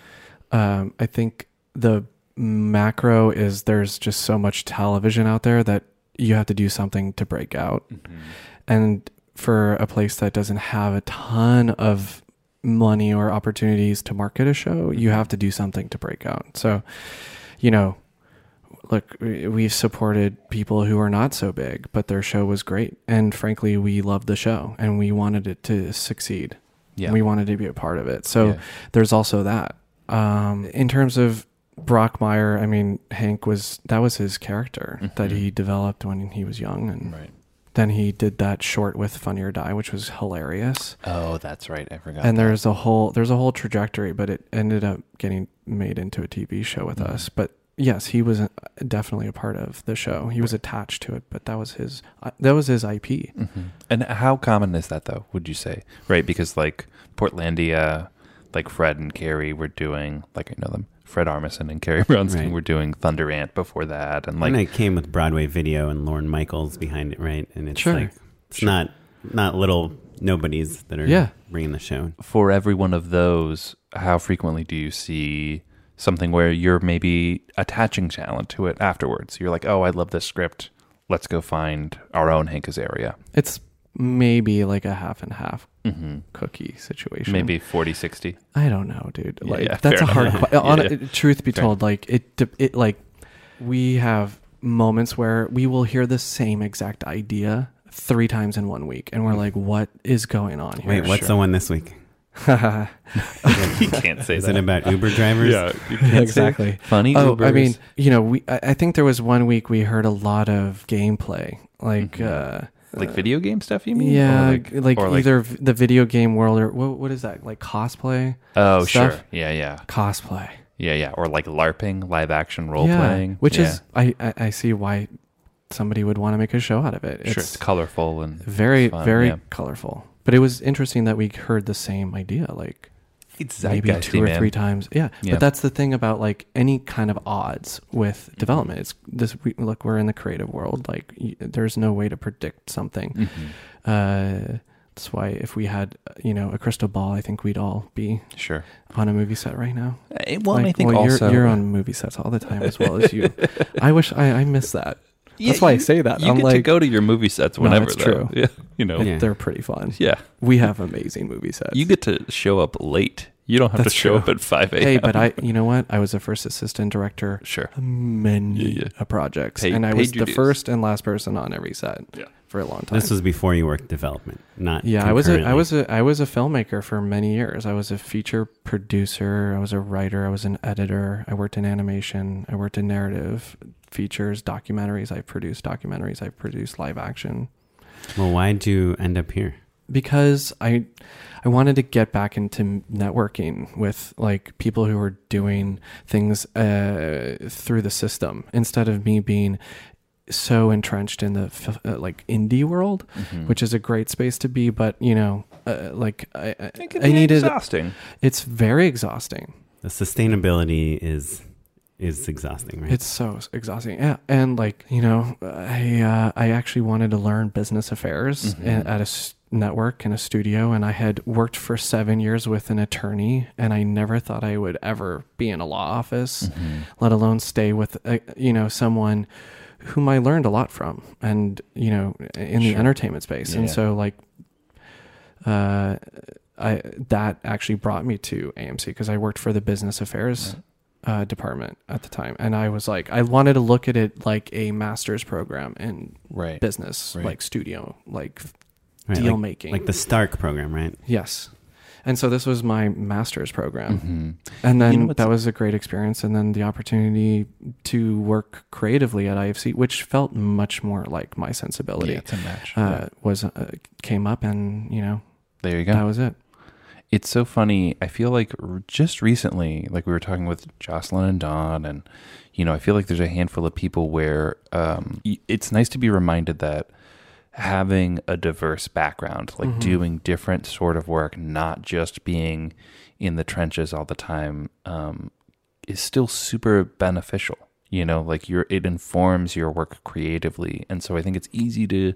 um, I think the macro is there's just so much television out there that you have to do something to break out. Mm-hmm. And for a place that doesn't have a ton of money or opportunities to market a show, you have to do something to break out. So, you know, look, we- we've supported people who are not so big, but their show was great. And frankly, we loved the show and we wanted it to succeed. Yeah. We wanted to be a part of it. So Yeah. there's also that. Um, in terms of Brockmire, I mean, Hank was, that was his character that he developed when he was young. And Right. then he did that short with Funny or Die, which was hilarious. Oh, that's right. I forgot. And that. there's a whole there's a whole trajectory, but it ended up getting made into a T V show with us. But yes, he was uh, definitely a part of the show. He was attached to it, but that was his uh, that was his I P. Mhm. And how common is that, though, would you say? Right, because like Portlandia, like Fred and Carrie were doing, like I know them, Fred Armisen and Carrie Brownstein Right. were doing Thunder Ant before that. And like, and it came with Broadway Video and Lorne Michaels behind it, right? And it's Sure. like it's not not little nobodies that are Yeah. bringing the show. for every one of those, how frequently do you see something where you're maybe attaching talent to it afterwards? You're like, oh, I love this script. Let's go find our own Hank Azaria. It's maybe like a half and half Mm-hmm. cookie situation. Maybe forty sixty. I don't know, dude. Yeah, Like yeah, that's a fair hard enough. question. Yeah, yeah. Truth be Fair. told, like it it like we have moments where we will hear the same exact idea three times in one week, and we're like, "What is going on here?" Wait, what's the one this week? You can't say Is that. it about Uber drivers? Yeah, you can't say Exactly. funny. Oh, I Ubers. mean, you know, we. I, I think there was one week we heard a lot of gameplay, like, Mhm. uh, like video game stuff. You mean? yeah, Or like, like, or like- either v- the video game world or what, what is that? Like cosplay, Oh, stuff? sure. Yeah, yeah, cosplay. yeah, yeah. Or like LARPing, live action role yeah, playing, which yeah. is I, I I see why somebody would want to make a show out of it. Sure, it's colorful and very, fun, very yeah. colorful. But it was interesting that we heard the same idea, like it's maybe two or man. three times. Yeah. yeah. But that's the thing about like any kind of odds with mm-hmm. development. It's this, we, look, we're in the creative world. Like y- there's no way to predict something. Mm-hmm. Uh, that's why if we had, you know, a crystal ball, I think we'd all be sure on a movie set right now. Uh, well, like, I think well, also you're, you're on movie sets all the time as well as you. I wish I, I miss that. That's yeah, why you, I say that. You I'm get like, to go to your movie sets whenever. No, it's though. true. Yeah, you know, Yeah. they're pretty fun. Yeah, we have amazing movie sets. you get to show up late. You don't have That's to show true. up at five a.m. Hey, but I, you know what? I was the first assistant director. Sure. Many Yeah, yeah. projects, Paid- and I paid was your the dues. first and last person on every set Yeah. for a long time. This was before you worked development, not yeah. I was a, I concurrently. was a, I was a filmmaker for many years. I was a feature producer. I was a writer. I was an editor. I worked in animation. I worked in narrative features, documentaries. I produced documentaries. I produced live action. Well, why'd you end up here? Because I I wanted to get back into networking with like people who were doing things uh, through the system instead of me being so entrenched in the f- uh, like indie world, Mhm. which is a great space to be. But you know, uh, like I I, It can I be needed. exhausting. It's very exhausting. The sustainability is is exhausting, right? It's so exhausting. Yeah, and like you know, I uh, I actually wanted to learn business affairs Mhm. at a s- network in a studio, and I had worked for seven years with an attorney, and I never thought I would ever be in a law office, Mhm. let alone stay with uh, you know someone whom I learned a lot from, and you know in the Sure. entertainment space, and Yeah. so like. Uh, I that actually brought me to A M C because I worked for the business affairs uh, department at the time, and I was like, I wanted to look at it like a master's program in Right. business, Right. like studio, like Right, deal like, making, like the Stark program, right? yes. And so this was my master's program, Mhm. and then You know what's- that was a great experience. And then the opportunity to work creatively at I F C, which felt much more like my sensibility, Yeah, it's a match. uh, Yeah. was uh, came up, and you know There you go. that was it. It's so funny. I feel like r- just recently, like we were talking with Jocelyn and Dawn, and, you know, I feel like there's a handful of people where um, y- it's nice to be reminded that having a diverse background, like Mhm. doing different sort of work, not just being in the trenches all the time, um, is still super beneficial. You know, like you're, it informs your work creatively. And so I think it's easy to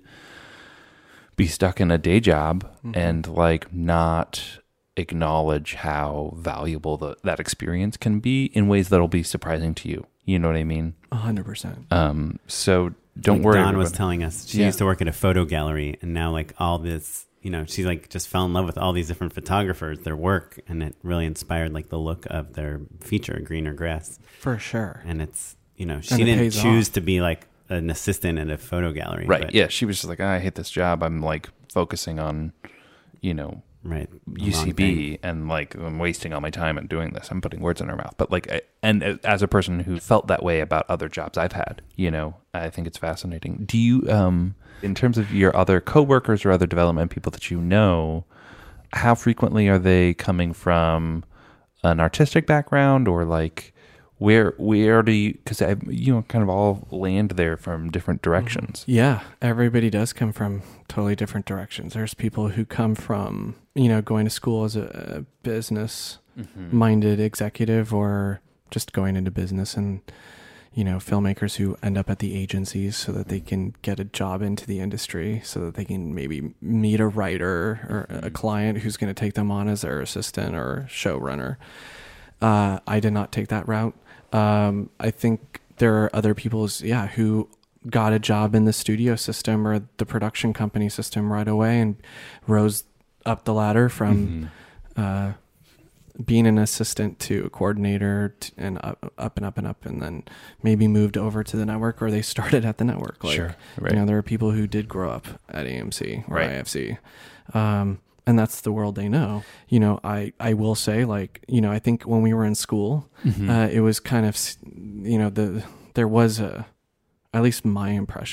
be stuck in a day job Mhm. and like not acknowledge how valuable the, that experience can be in ways that'll be surprising to you. You know what I mean? A hundred percent. Um, so don't Like worry. Dawn was everybody. telling us she Yeah. used to work at a photo gallery, and now like all this, you know, she like just fell in love with all these different photographers, their work, and it really inspired like the look of their feature, Greener Grass. For sure. And it's, you know, she And it didn't pays choose off. to be like an assistant at a photo gallery, Right. but- Yeah. She was just like, I hate this job. I'm like focusing on, you know, right, the U C wrong B thing. and like I'm wasting all my time and doing this. I'm putting words in her mouth. But like, I, and as a person who felt that way about other jobs I've had, you know, I think it's fascinating. Do you, um, in terms of your other coworkers or other development people that you know, how frequently are they coming from an artistic background or like where where do you? Because I you know kind of all land there from different directions. Yeah, everybody does come from totally different directions. There's people who come from, you know, going to school as a, a business minded executive or just going into business, and, you know, filmmakers who end up at the agencies so that they can get a job into the industry so that they can maybe meet a writer or a client who's going to take them on as their assistant or showrunner. Uh, I did not take that route. Um, I think there are other people's, yeah, who got a job in the studio system or the production company system right away and rose up the ladder from uh, being an assistant to a coordinator to, and up, up and up and up, and then maybe moved over to the network, or they started at the network. Like, Sure, right. you know, there are people who did grow up at A M C or Right. I F C. Um, and that's the world they know. You know, I, I will say, like, you know, I think when we were in school, Mm-hmm. uh, it was kind of, s- you know, the there was a, at least my impression,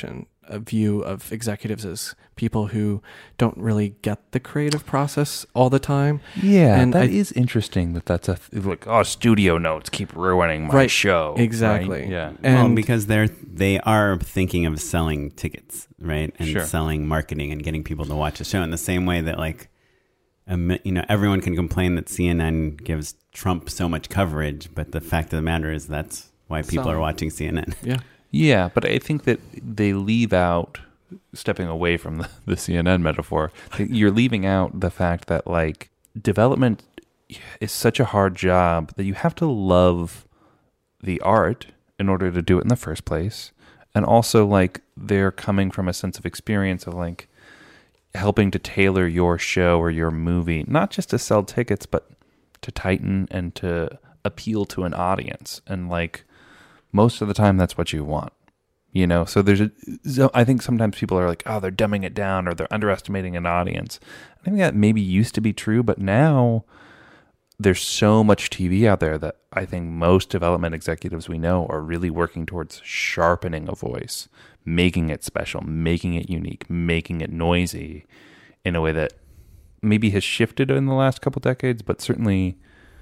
a view of executives as people who don't really get the creative process all the time. Yeah, and that I, is interesting that that's a th- like oh studio notes keep ruining my right, show. Exactly. Right? Yeah. And well, because they're they are thinking of selling tickets, right, and sure. selling marketing and getting people to watch a show in the same way that like, a, you know, everyone can complain that C N N gives Trump so much coverage, but the fact of the matter is that's why people Selling. are watching C N N. Yeah. Yeah, but I think that they leave out, stepping away from the, the C N N metaphor, you're leaving out the fact that like development is such a hard job that you have to love the art in order to do it in the first place. And also like they're coming from a sense of experience of like helping to tailor your show or your movie, not just to sell tickets, but to tighten and to appeal to an audience. And like, most of the time, that's what you want, you know? So there's a, so I think sometimes people are like, oh, they're dumbing it down or they're underestimating an audience. I think that maybe used to be true, but now there's so much T V out there that I think most development executives we know are really working towards sharpening a voice, making it special, making it unique, making it noisy in a way that maybe has shifted in the last couple decades, but certainly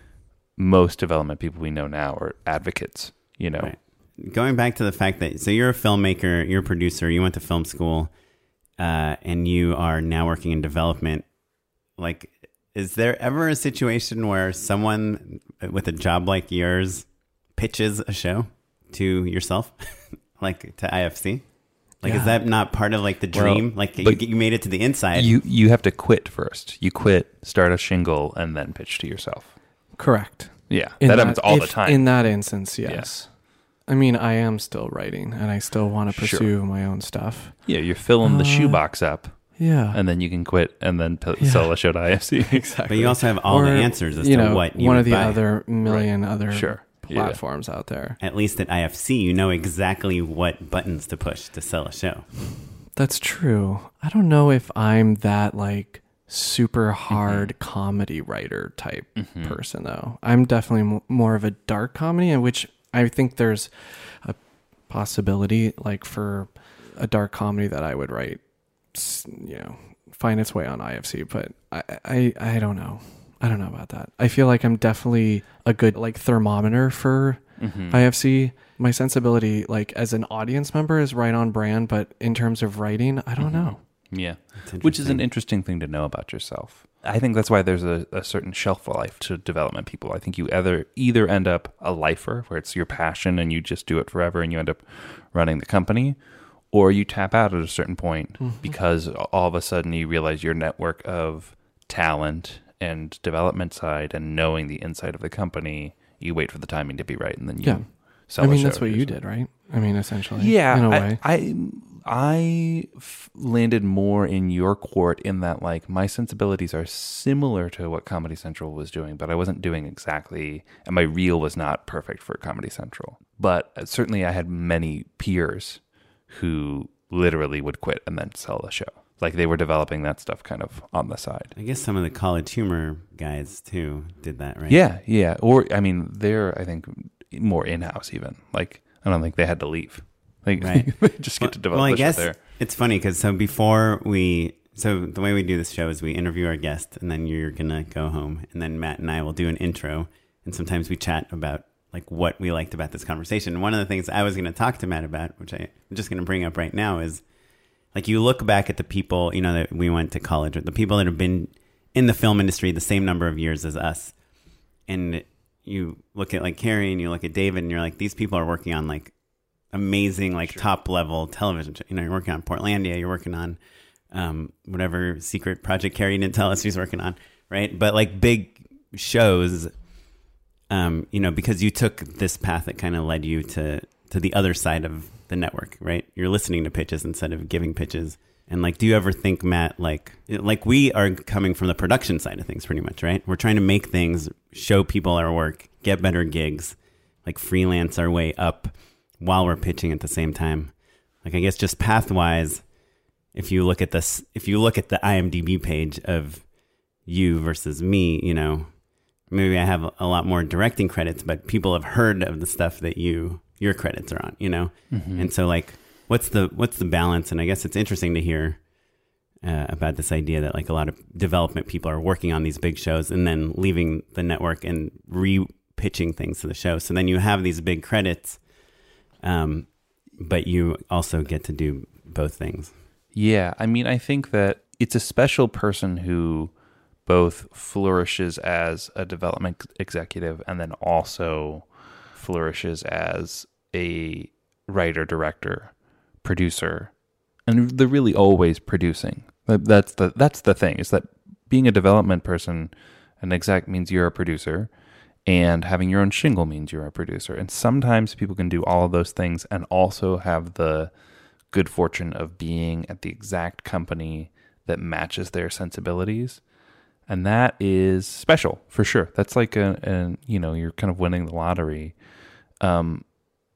most development people we know now are advocates. You know, right. Going back to the fact that, so you're a filmmaker, you're a producer, you went to film school, uh, and you are now working in development. Like, is there ever a situation where someone with a job like yours pitches a show to yourself, like to I F C? Like, yeah. Is that not part of like the dream? Well, like, you, you made it to the inside. You you have to quit first. You quit, start a shingle, and then pitch to yourself. Correct. Yeah, in that, that happens all if, the time. In that instance, yes. Yeah. I mean, I am still writing, and I still want to pursue sure. my own stuff. Yeah, you're filling uh, the shoebox up. Yeah. And then you can quit and then p- yeah. sell a show to I F C. Exactly. But you also have all or, the answers as you to know, what you one would of the buy. other million right. other sure. platforms yeah. out there. At least at I F C, you know exactly what buttons to push to sell a show. That's true. I don't know if I'm that like super hard mm-hmm. comedy writer type mm-hmm. person though. I'm definitely m- more of a dark comedy, in which I think there's a possibility like for a dark comedy that I would write, you know, find its way on I F C, but I, I, I don't know. I don't know about that. I feel like I'm definitely a good like thermometer for mm-hmm. I F C. My sensibility, like as an audience member, is right on brand, but in terms of writing, I don't mm-hmm. know. Yeah, which is an interesting thing to know about yourself. I think that's why there's a, a certain shelf life to development people. I think you either either end up a lifer, where it's your passion and you just do it forever and you end up running the company, or you tap out at a certain point mm-hmm. because all of a sudden you realize your network of talent and development side and knowing the inside of the company, you wait for the timing to be right and then you yeah. sell I mean, a show that's what you did, right? I mean, essentially. Yeah. In a I, way. I, I f- landed more in your court in that, like, my sensibilities are similar to what Comedy Central was doing, but I wasn't doing exactly, and my reel was not perfect for Comedy Central. But certainly I had many peers who literally would quit and then sell a show. Like, they were developing that stuff kind of on the side. I guess some of the College Humor guys, too, did that, right? Yeah, yeah. Or, I mean, they're, I think, more in-house even. Like, I don't think they had to leave. Like, right. they just get well, to develop well, I the guess show there. It's funny because so before we, so the way we do this show is we interview our guest and then you're going to go home and then Matt and I will do an intro and sometimes we chat about like what we liked about this conversation. And one of the things I was going to talk to Matt about, which I, I'm just going to bring up right now, is like you look back at the people, you know, that we went to college with, the people that have been in the film industry the same number of years as us. And you look at like Carrie and you look at David and you're like, these people are working on like amazing, like sure. top level television. You know, you're working on Portlandia, you're working on um, whatever secret project Carrie didn't tell us she's working on, right? But like big shows, um, you know, because you took this path that kind of led you to to the other side of the network, right? You're listening to pitches instead of giving pitches. And like, do you ever think, Matt, like, like we are coming from the production side of things pretty much, right? We're trying to make things, show people our work, get better gigs, like freelance our way up while we're pitching at the same time. Like, I guess just path-wise, if you look at this, if you look at the I M D B page of you versus me, you know, maybe I have a lot more directing credits, but people have heard of the stuff that you, your credits are on, you know? Mm-hmm. And so like, what's the what's the balance? And I guess it's interesting to hear uh, about this idea that like a lot of development people are working on these big shows and then leaving the network and re-pitching things to the show. So then you have these big credits, um, but you also get to do both things. Yeah, I mean, I think that it's a special person who both flourishes as a development executive and then also flourishes as a writer, director, producer, and they're really always producing. That's the that's the thing, is that being a development person, an exec means you're a producer, and having your own shingle means you're a producer. And sometimes people can do all of those things and also have the good fortune of being at the exact company that matches their sensibilities. And that is special for sure. That's like a, a you know, you're kind of winning the lottery. Um,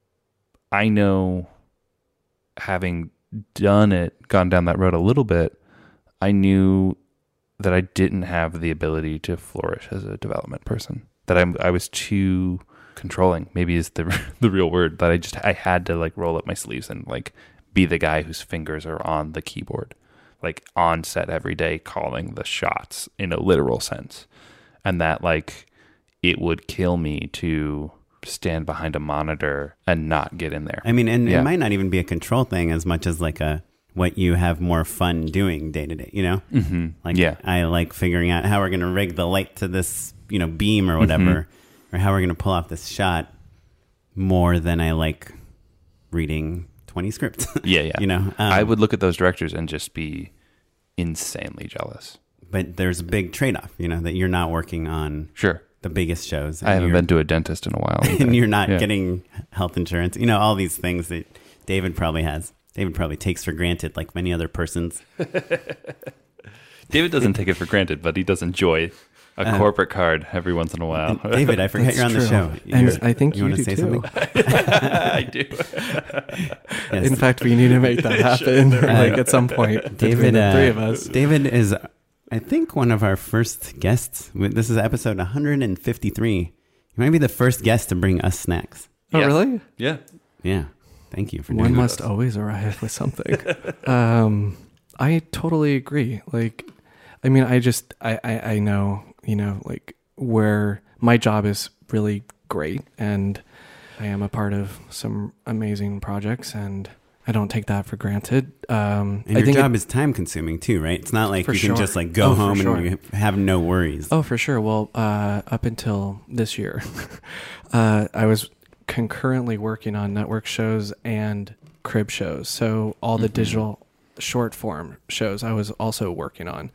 I know, having done it, gone down that road a little bit, I knew that I didn't have the ability to flourish as a development person. That I'm, I was too controlling, maybe is the the real word. That I just I had to like roll up my sleeves and like be the guy whose fingers are on the keyboard, like on set every day, calling the shots in a literal sense, and that like it would kill me to stand behind a monitor and not get in there. I mean, and yeah. it might not even be a control thing as much as like a what you have more fun doing day to day, you know? Mm-hmm. Like yeah. I like figuring out how we're going to rig the light to this, you know, beam or whatever, mm-hmm. or how we're going to pull off this shot more than I like reading twenty scripts. Yeah, yeah. You know? Um, I would look at those directors and just be insanely jealous. But there's a big trade-off, you know, that you're not working on Sure. the biggest shows. I haven't been to a dentist in a while. And you're not yeah. getting health insurance. You know, all these things that David probably has. David probably takes for granted, like many other persons. David doesn't take it for granted, but he does enjoy a uh, corporate card every once in a while. David, I forget you're on true. the show. And You're, I think you, you want do to say too. something? I do. Yes. In fact, we need to make that happen, uh, like at some point. David, the uh, three of us. David is, I think, one of our first guests. This is episode one hundred fifty-three. You might be the first guest to bring us snacks. Oh, Yeah. really? Yeah. Yeah. Thank you for One doing must this. always arrive with something. um, I totally agree. Like, I mean, I just, I, I, I know, you know, like where my job is really great and I am a part of some amazing projects and I don't take that for granted. Um, And I your think job it, is time consuming too, right? It's not like For you sure. can just like go Oh, for home sure. and you have no worries. Oh, for sure. Well, uh, up until this year, uh, I was concurrently working on network shows and crib shows. So all the Mm-hmm. digital short form shows I was also working on.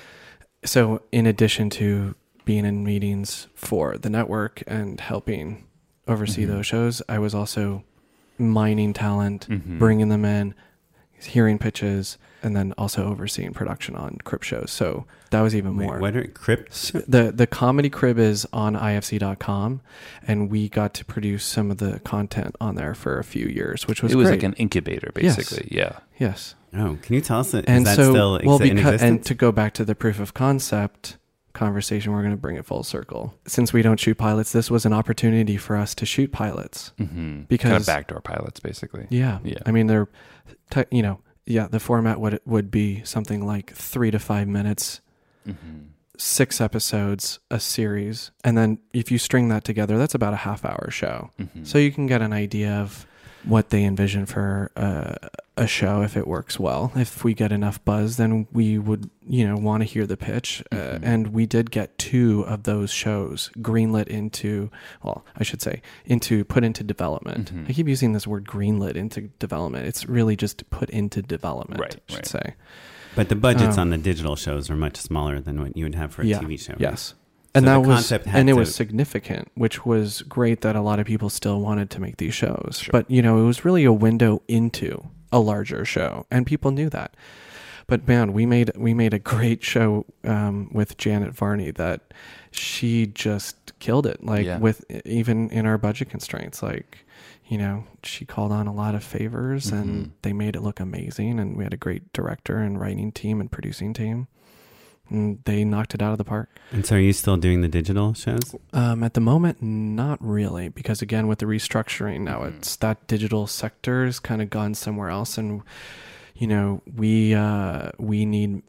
So in addition to being in meetings for the network and helping oversee Mm-hmm. those shows, I was also mining talent, Mhm. bringing them in, hearing pitches, and then also overseeing production on crib shows. So that was even Wait, more. what are crypt? So the the comedy crib is on I F C dot com, and we got to produce some of the content on there for a few years, which was It was great. like an incubator, Yes. basically. Yeah. Yes, Oh, can you tell us that? and is that so still ex- well in because existence? and to go back to the proof of concept conversation, we're going to bring it full circle. Since we don't shoot pilots, this was an opportunity for us to shoot pilots. Mm-hmm. Because- kind of backdoor pilots, basically. Yeah, Yeah. I mean they're, te- you know, yeah, the format would would be something like three to five minutes. Mm-hmm. Six episodes, a series. And then if you string that together, that's about a half hour show. Mm-hmm. So you can get an idea of what they envision for uh, a show if it works well. If we get enough buzz, then we would, you know, want to hear the pitch. Uh, Mhm. and we did get two of those shows greenlit into, well, I should say, into put into development. Mhm. I keep using this word greenlit into development. It's really just put into development, Right, I should right. say. But the budgets Um, on the digital shows are much smaller than what you would have for a yeah, T V show. right? Yes. And So that the was, concept had and it to- was significant, which was great that a lot of people still wanted to make these shows. Sure. But, you know, it was really a window into a larger show, and people knew that. But man, we made we made a great show um, with Janet Varney that she just killed it. Like Yeah. with even in our budget constraints, like, you know, she called on a lot of favors, Mhm. and they made it look amazing. And we had a great director and writing team and producing team. and they knocked it out of the park. And so are you still doing the digital shows? Um, at the moment, not really, because again, with the restructuring now, mm-hmm. it's that digital sector is kind of gone somewhere else. And, you know, we, uh, we need,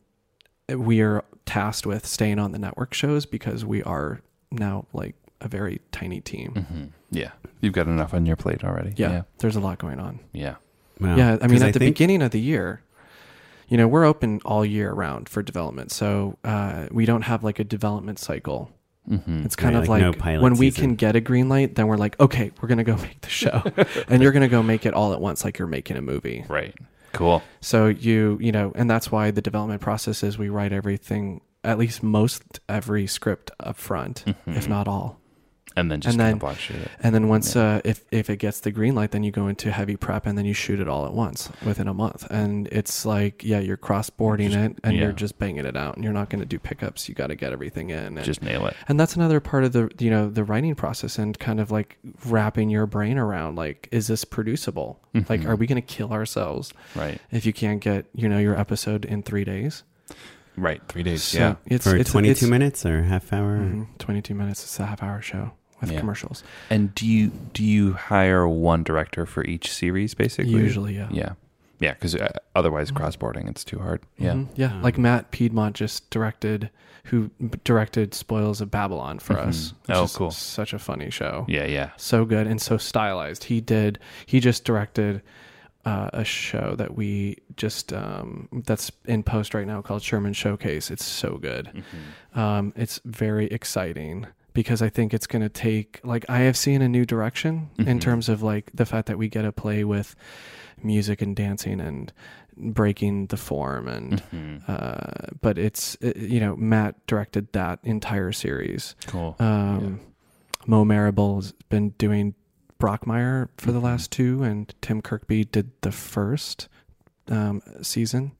we are tasked with staying on the network shows because we are now like a very tiny team. Mm-hmm. Yeah. You've got enough on your plate already. Yeah. yeah. There's a lot going on. Yeah. Wow. Yeah. I mean, at I the think... beginning of the year, you know, we're open all year round for development. So uh, we don't have like a development cycle. Mm-hmm. It's kind right, of like like, no when we season. can get a green light, then we're like, okay, we're going to go make the show. And you're going to go make it all at once like you're making a movie. Right. Cool. So you, you know, and that's why the development process is we write everything, at least most every script up front, mm-hmm. if not all. And then just and kind then, of watch it. And then once, yeah. uh, if, if it gets the green light, then you go into heavy prep and then you shoot it all at once within a month. And it's like, yeah, you're cross-boarding just, it and yeah. you're just banging it out and you're not going to do pickups. You got to get everything in. And, just nail it. And that's another part of the, you know, the writing process and kind of like wrapping your brain around, like, is this producible? Mm-hmm. Like, are we going to kill ourselves? Right. If you can't get, you know, your episode in three days? Right. Three days. So yeah. It's, For it's, twenty-two it's, minutes or half hour? Mm-hmm, twenty-two minutes. It's a half hour show. With yeah. commercials. And do you do you hire one director for each series, basically? Usually, yeah. Yeah. Yeah, because uh, otherwise cross-boarding, it's too hard. Yeah. Mm-hmm. Yeah, like Matt Piedmont just directed, who directed Spoils of Babylon for mm-hmm. us. Oh, cool. Such a funny show. Yeah, yeah. So good and so stylized. He did, he just directed uh, a show that we just, um, that's in post right now called Sherman Showcase. It's so good. Mm-hmm. Um, it's very exciting. Because I think it's going to take, like, I have seen a new direction mm-hmm. in terms of, like, the fact that we get to play with music and dancing and breaking the form. And, mm-hmm. uh, but it's, it, you know, Matt directed that entire series. Cool. Um, yeah. Mo Marable's been doing Brockmire for mm-hmm. the last two, and Tim Kirkby did the first um, season.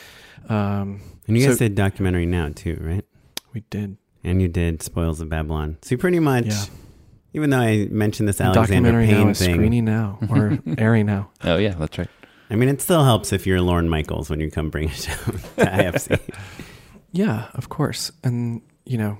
Um, and you guys so, did documentary now, too, right? We did. And you did Spoils of Babylon. So you pretty much, yeah. even though I mentioned this the Alexander documentary Payne now is thing. screening now or airing now. Oh, yeah, that's right. I mean, it still helps if you're Lorne Michaels when you come bring a show to I F C. Yeah, of course. And, you know,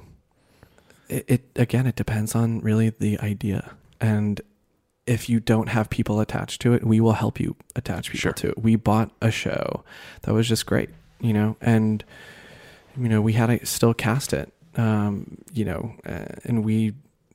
it, it again, it depends on really the idea. And if you don't have people attached to it, we will help you attach people sure. to it. We bought a show that was just great, you know, and, you know, we had to still cast it. Um, you know, uh, and we,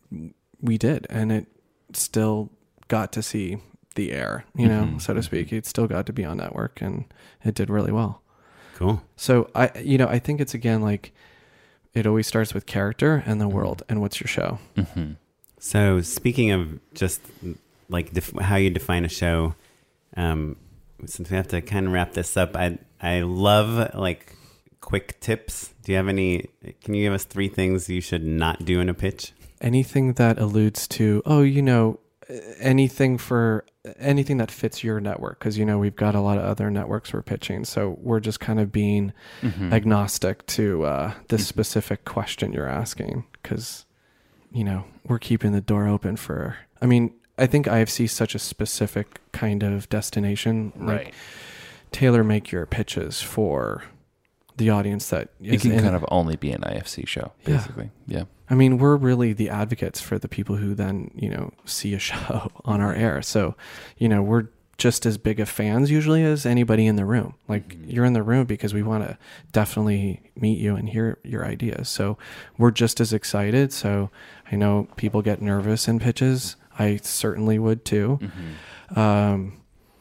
we did, and it still got to see the air, you know, mm-hmm. so to speak. It still got to be on network, and it did really well. Cool. So I, you know, I think it's again, like, it always starts with character and the world and what's your show. Mm-hmm. So speaking of just like def- how you define a show, um, since we have to kind of wrap this up, I, I love like quick tips. Do you have any, can you give us three things you should not do in a pitch? Anything that alludes to, oh, you know, anything for anything that fits your network. Cause you know, we've got a lot of other networks we're pitching. So we're just kind of being mm-hmm. agnostic to uh, this mm-hmm. specific question you're asking. Cause you know, we're keeping the door open for, I mean, I think I F C is such a specific kind of destination. Right. Like, tailor make your pitches for the audience that it can kind of only be an I F C show, basically. Yeah. yeah. I mean, we're really the advocates for the people who then, you know, see a show on our air. So, you know, we're just as big of fans usually as anybody in the room. Like mm-hmm. you're in the room because we want to definitely meet you and hear your ideas. So we're just as excited. So I know people get nervous in pitches. I certainly would too. Mm-hmm. Um,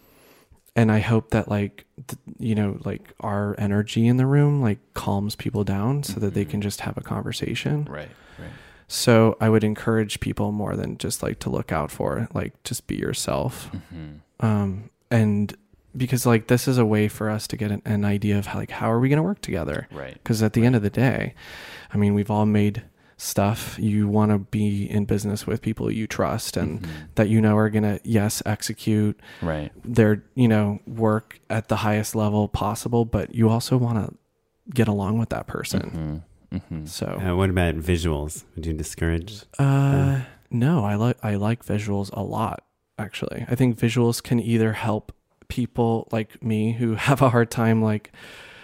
And I hope that like, th- you know, like our energy in the room, like calms people down so mm-hmm. that they can just have a conversation. Right. Right. So I would encourage people more than just like to look out for it, like just be yourself. Mm-hmm. Um, and because like, this is a way for us to get an, an idea of how, like, how are we going to work together? Right. Cause at the right. end of the day, I mean, we've all made stuff. You want to be in business with people you trust and mm-hmm. that you know are going to, yes, execute right. their, you know, work at the highest level possible, but you also want to get along with that person. Mm-hmm. Mm-hmm. So uh, what about visuals? Would you discourage? Uh, no, I like, I like visuals a lot, actually. I think visuals can either help people like me who have a hard time, like,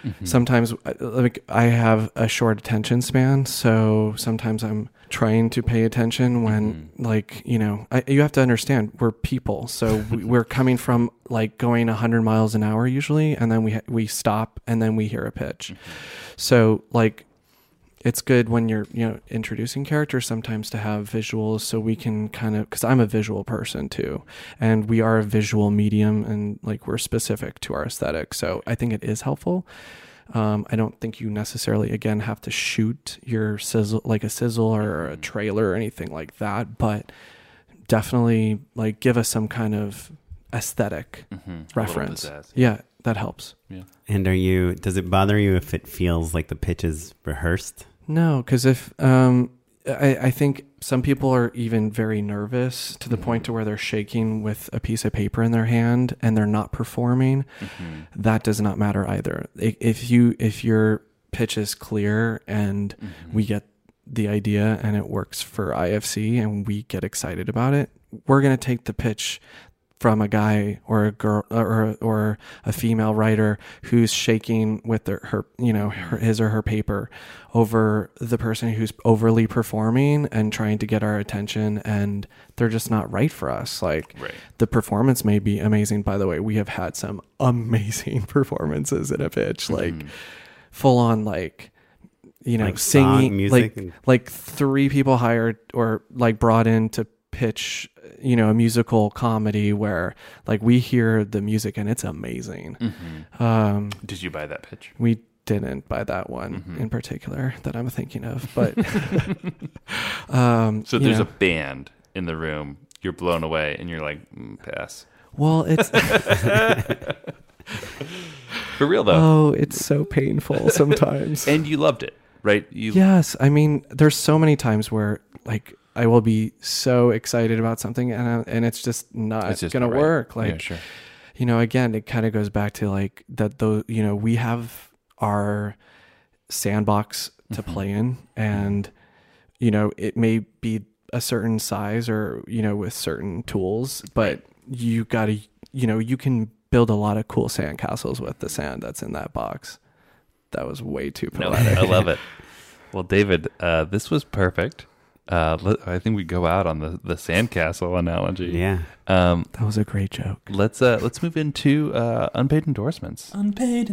Mm-hmm. Sometimes like I have a short attention span, so sometimes I'm trying to pay attention when mm-hmm. like, you know, I, you have to understand we're people. So we, we're coming from like going a hundred miles an hour usually. And then we, we stop and then we hear a pitch. Mm-hmm. So like, it's good when you're, you know, introducing characters sometimes to have visuals so we can kind of, because I'm a visual person too, and we are a visual medium and like we're specific to our aesthetic. So I think it is helpful. Um, I don't think you necessarily, again, have to shoot your sizzle, like a sizzle or a trailer or anything like that, but definitely like give us some kind of aesthetic mm-hmm. reference. Yeah, that helps. Yeah. And are you, does it bother you if it feels like the pitch is rehearsed? No, because if um, I, I think some people are even very nervous to the mm-hmm. point to where they're shaking with a piece of paper in their hand and they're not performing. Mm-hmm. That does not matter either. If you if your pitch is clear and mm-hmm. we get the idea and it works for I F C and we get excited about it, we're going to take the pitch from a guy or a girl or or a female writer who's shaking with their, her, you know, her, his or her paper over the person who's overly performing and trying to get our attention, and they're just not right for us. Like right. The performance may be amazing. By the way, we have had some amazing performances in a pitch, like mm. full on, like, you know, like singing, song, music like and- like three people hired or like brought in to pitch, you know, a musical comedy where like we hear the music and it's amazing. Mm-hmm. Um, Did you buy that pitch? We didn't buy that one mm-hmm. in particular that I'm thinking of, but um, so there's know. a band in the room, you're blown away and you're like, mm, pass. Well, it's for real though. Oh, it's so painful sometimes. And you loved it, right? You Yes. I mean, there's so many times where like I will be so excited about something and I, and it's just not it's just gonna right. work. Like, yeah, sure. You know, again, it kind of goes back to like that. Those, you know, we have our sandbox to mm-hmm. play in, and you know, it may be a certain size or you know with certain tools, but you got to, you know, you can build a lot of cool sandcastles with the sand that's in that box. That was way too poetic. No, I love it. Well, David, uh, this was perfect. Uh, let, I think we go out on the, the sandcastle analogy. Yeah, um, that was a great joke. Let's uh, let's move into uh, unpaid endorsements. Unpaid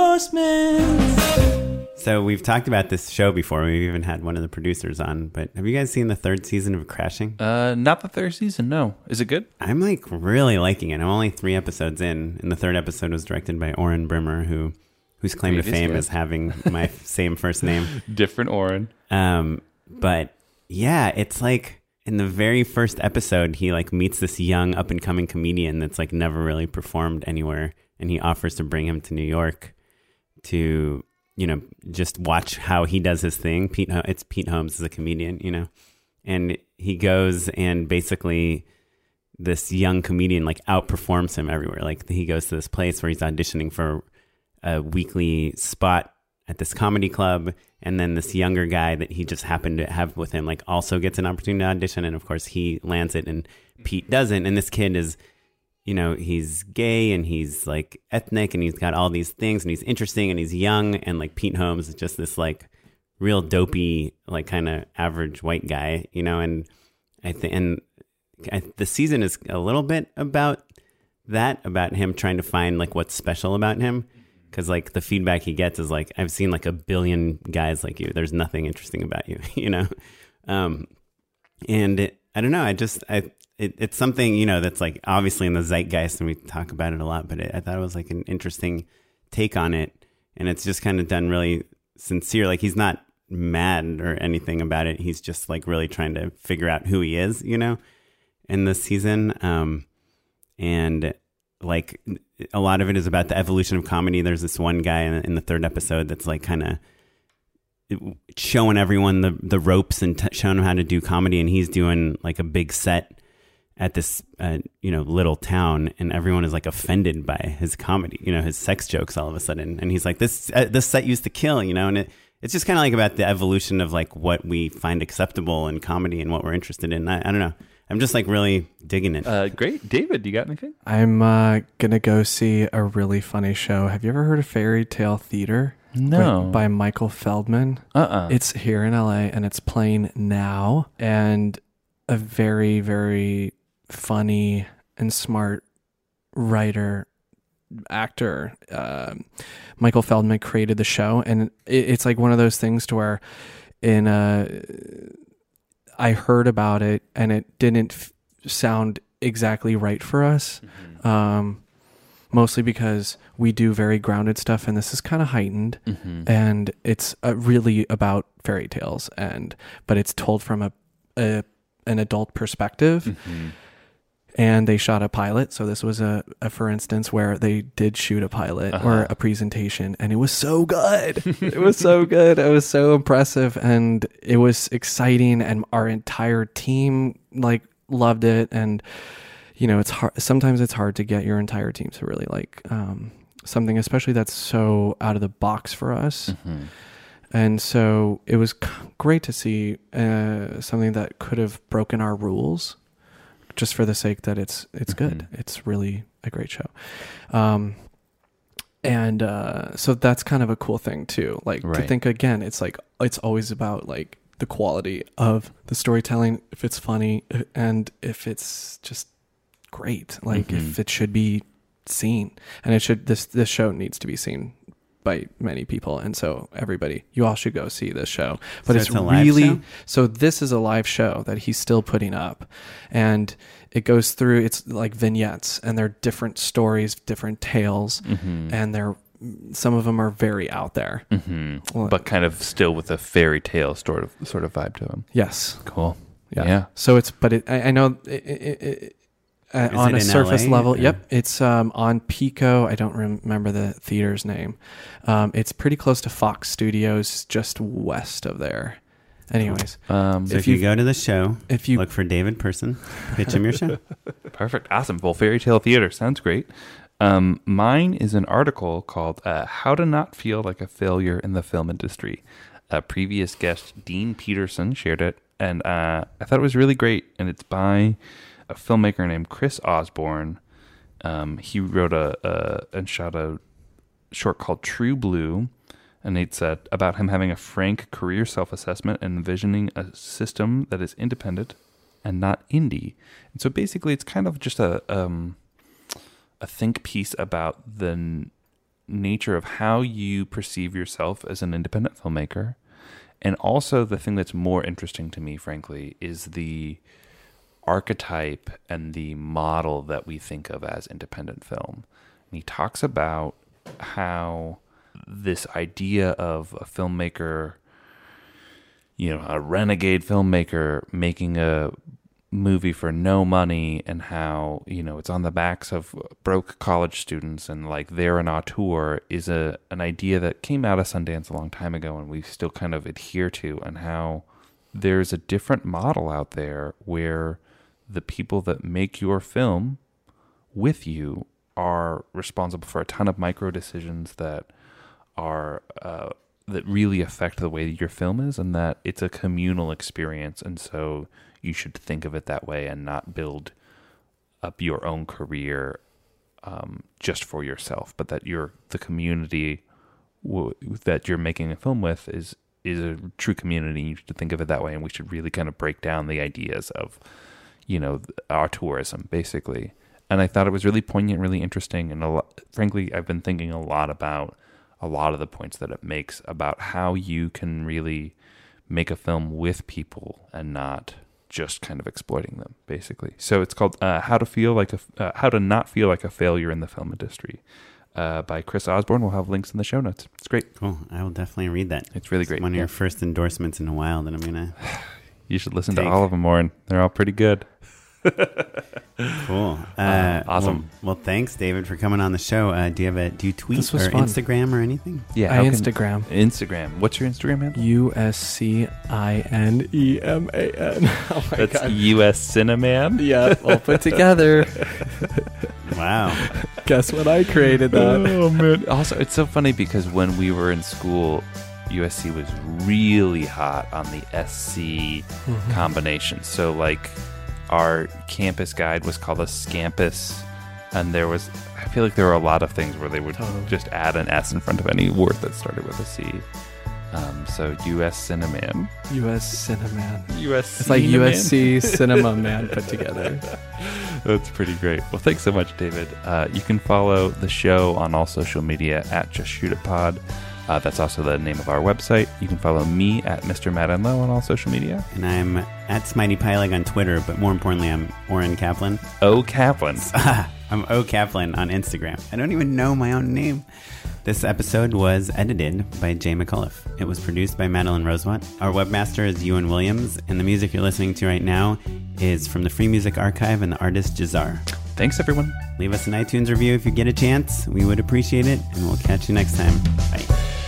endorsements. So we've talked about this show before. We've even had one of the producers on. But have you guys seen the third season of Crashing? Uh, not the third season. No, is it good? I'm like really liking it. I'm only three episodes in, and the third episode was directed by Oren Brimmer, who whose claim Previous to fame guest. is having my same first name. Different Oren. Um, but. Yeah, it's like in the very first episode, he like meets this young up and coming comedian that's like never really performed anywhere. And he offers to bring him to New York to, you know, just watch how he does his thing. Pete, it's Pete Holmes as a comedian, you know, and he goes and basically this young comedian like outperforms him everywhere. Like he goes to this place where he's auditioning for a weekly spot at this comedy club, and then this younger guy that he just happened to have with him like also gets an opportunity to audition, and of course he lands it and Pete doesn't. And this kid is, you know, he's gay and he's like ethnic and he's got all these things and he's interesting and he's young, and like Pete Holmes is just this like real dopey like kind of average white guy, you know. And I think and I, the season is a little bit about that, about him trying to find like what's special about him. Because like the feedback he gets is like, I've seen like a billion guys like you. There's nothing interesting about you, you know? Um, and it, I don't know. I just, I, it, it's something, you know, that's like obviously in the zeitgeist and we talk about it a lot, but it, I thought it was like an interesting take on it. And it's just kind of done really sincere. Like he's not mad or anything about it. He's just like really trying to figure out who he is, you know, in this season. Um, and like a lot of it is about the evolution of comedy. There's this one guy in, in the third episode that's like kind of showing everyone the, the ropes and t- showing them how to do comedy. And he's doing like a big set at this, uh, you know, little town, and everyone is like offended by his comedy, you know, his sex jokes all of a sudden. And he's like, this, uh, this set used to kill, you know, and it, it's just kind of like about the evolution of like what we find acceptable in comedy and what we're interested in. I, I don't know. I'm just like really digging it. Uh, great. David, you got anything? I'm uh, going to go see a really funny show. Have you ever heard of Fairy Tale Theater? No. With, by Michael Feldman. Uh-uh. It's here in L A and it's playing now. And a very, very funny and smart writer, actor, um, Michael Feldman created the show. And it, it's like one of those things to where in a... I heard about it and it didn't f- sound exactly right for us. Mm-hmm. Um, mostly because we do very grounded stuff and this is kind of heightened mm-hmm. and it's uh, really about fairy tales and, but it's told from a, a an adult perspective. Mm-hmm. And they shot a pilot. So this was a, a for instance, where they did shoot a pilot uh-huh. or a presentation and it was so good. It was so good. It was so impressive and it was exciting and our entire team like loved it. And, you know, it's hard. Sometimes it's hard to get your entire team to really like um, something, especially that's so out of the box for us. Mm-hmm. And so it was great to see uh, something that could have broken our rules. Just for the sake that it's it's mm-hmm. good. It's really a great show. Um, and uh, so that's kind of a cool thing too. Like right. to think again, it's like it's always about like the quality of the storytelling, if it's funny and if it's just great. Like mm-hmm. if it should be seen. And it should this this show needs to be seen by many people, and so everybody, you all should go see this show. But so it's, it's a really live show? So this is a live show that he's still putting up, and it goes through. It's like vignettes, and they're different stories, different tales, mm-hmm. and they're some of them are very out there, mm-hmm. well, but kind of still with a fairy tale sort of sort of vibe to them. Yes, cool. Yeah. yeah. So it's, but it, I, I know. It, it, it, Uh, on a surface L A? level, Or? Yep. It's um, on Pico. I don't rem- remember the theater's name. Um, it's pretty close to Fox Studios, just west of there. Anyways, um, so if, if you, you go to the show, if you look for David Person, pitch him your show. Perfect, awesome. Well, Fairy Tale Theater sounds great. Um, mine is an article called uh, "How to Not Feel Like a Failure in the Film Industry." A previous guest, Dean Peterson, shared it, and uh, I thought it was really great. And it's by a filmmaker named Chris Osborne. Um, he wrote a, a and shot a short called True Blue, and it said about him having a frank career self-assessment and envisioning a system that is independent and not indie. And so basically, it's kind of just a um, a think piece about the n- nature of how you perceive yourself as an independent filmmaker, and also the thing that's more interesting to me, frankly, is the archetype and the model that we think of as independent film. And he talks about how this idea of a filmmaker, you know, a renegade filmmaker making a movie for no money, and how, you know, it's on the backs of broke college students and like they're an auteur, is a an idea that came out of Sundance a long time ago and we still kind of adhere to, and how there's a different model out there where the people that make your film with you are responsible for a ton of micro decisions that are uh, that really affect the way that your film is, and that it's a communal experience. And so you should think of it that way and not build up your own career um, just for yourself, but that you're the community w- that you're making a film with is is a true community. You should think of it that way, and we should really kind of break down the ideas of, you know, auteurism, basically. And I thought it was really poignant, really interesting. And a lot, frankly, I've been thinking a lot about a lot of the points that it makes about how you can really make a film with people and not just kind of exploiting them, basically. So it's called uh, "How to Feel Like a uh, How to Not Feel Like a Failure in the Film Industry" uh, by Chris Osborne. We'll have links in the show notes. It's great. Cool. I will definitely read that. It's really it's great. One of yeah. your first endorsements in a while that I'm gonna. You should listen take. to all of them, Warren. They're all pretty good. Cool. Uh, uh, awesome. Well, well, thanks, David, for coming on the show. Uh, do you have a do you tweet This was or fun. Instagram or anything? Yeah, I how can- Instagram. Instagram. What's your Instagram handle? U S C I N E M A N. Oh my That's god. U S Cineman. Yeah, all put together. Wow. Guess what I created that. Oh man! Also, it's so funny because when we were in school, U S C was really hot on the S C Mhm. combination. So like our campus guide was called a Scampus, and there was, I feel like there were a lot of things where they would totally. just add an S in front of any word that started with a C. Um, so U S Cineman. U S Cineman. U S It's like U S C Cinema Man put together. That's pretty great. Well, thanks so much, David. Uh, you can follow the show on all social media at Just Shoot It Pod. Uh, that's also the name of our website. You can follow me at Mister Matt and Low on all social media. And I'm at Smitey Pyleg on Twitter, but more importantly, I'm Oren Kaplan. O Kaplan. I'm O Kaplan on Instagram. I don't even know my own name. This episode was edited by Jay McAuliffe. It was produced by Madeline Rosewatt. Our webmaster is Ewan Williams, and the music you're listening to right now is from the Free Music Archive and the artist Jazar. Thanks, everyone. Leave us an iTunes review if you get a chance. We would appreciate it, and we'll catch you next time. Bye.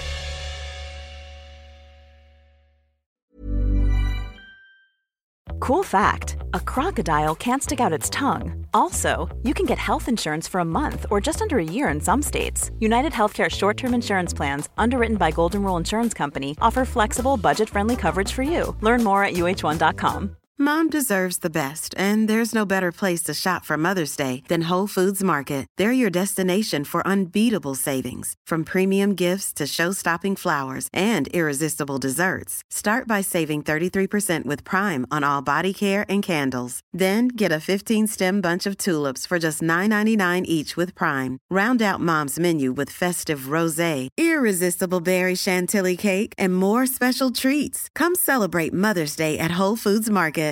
Cool fact, a crocodile can't stick out its tongue. Also, you can get health insurance for a month or just under a year in some states. United Healthcare short-term insurance plans, underwritten by Golden Rule Insurance Company, offer flexible, budget-friendly coverage for you. Learn more at U H one dot com. Mom deserves the best, and there's no better place to shop for Mother's Day than Whole Foods Market. They're your destination for unbeatable savings, from premium gifts to show-stopping flowers and irresistible desserts. Start by saving thirty-three percent with Prime on all body care and candles. Then get a fifteen-stem bunch of tulips for just nine ninety-nine each with Prime. Round out Mom's menu with festive rosé, irresistible berry chantilly cake, and more special treats. Come celebrate Mother's Day at Whole Foods Market.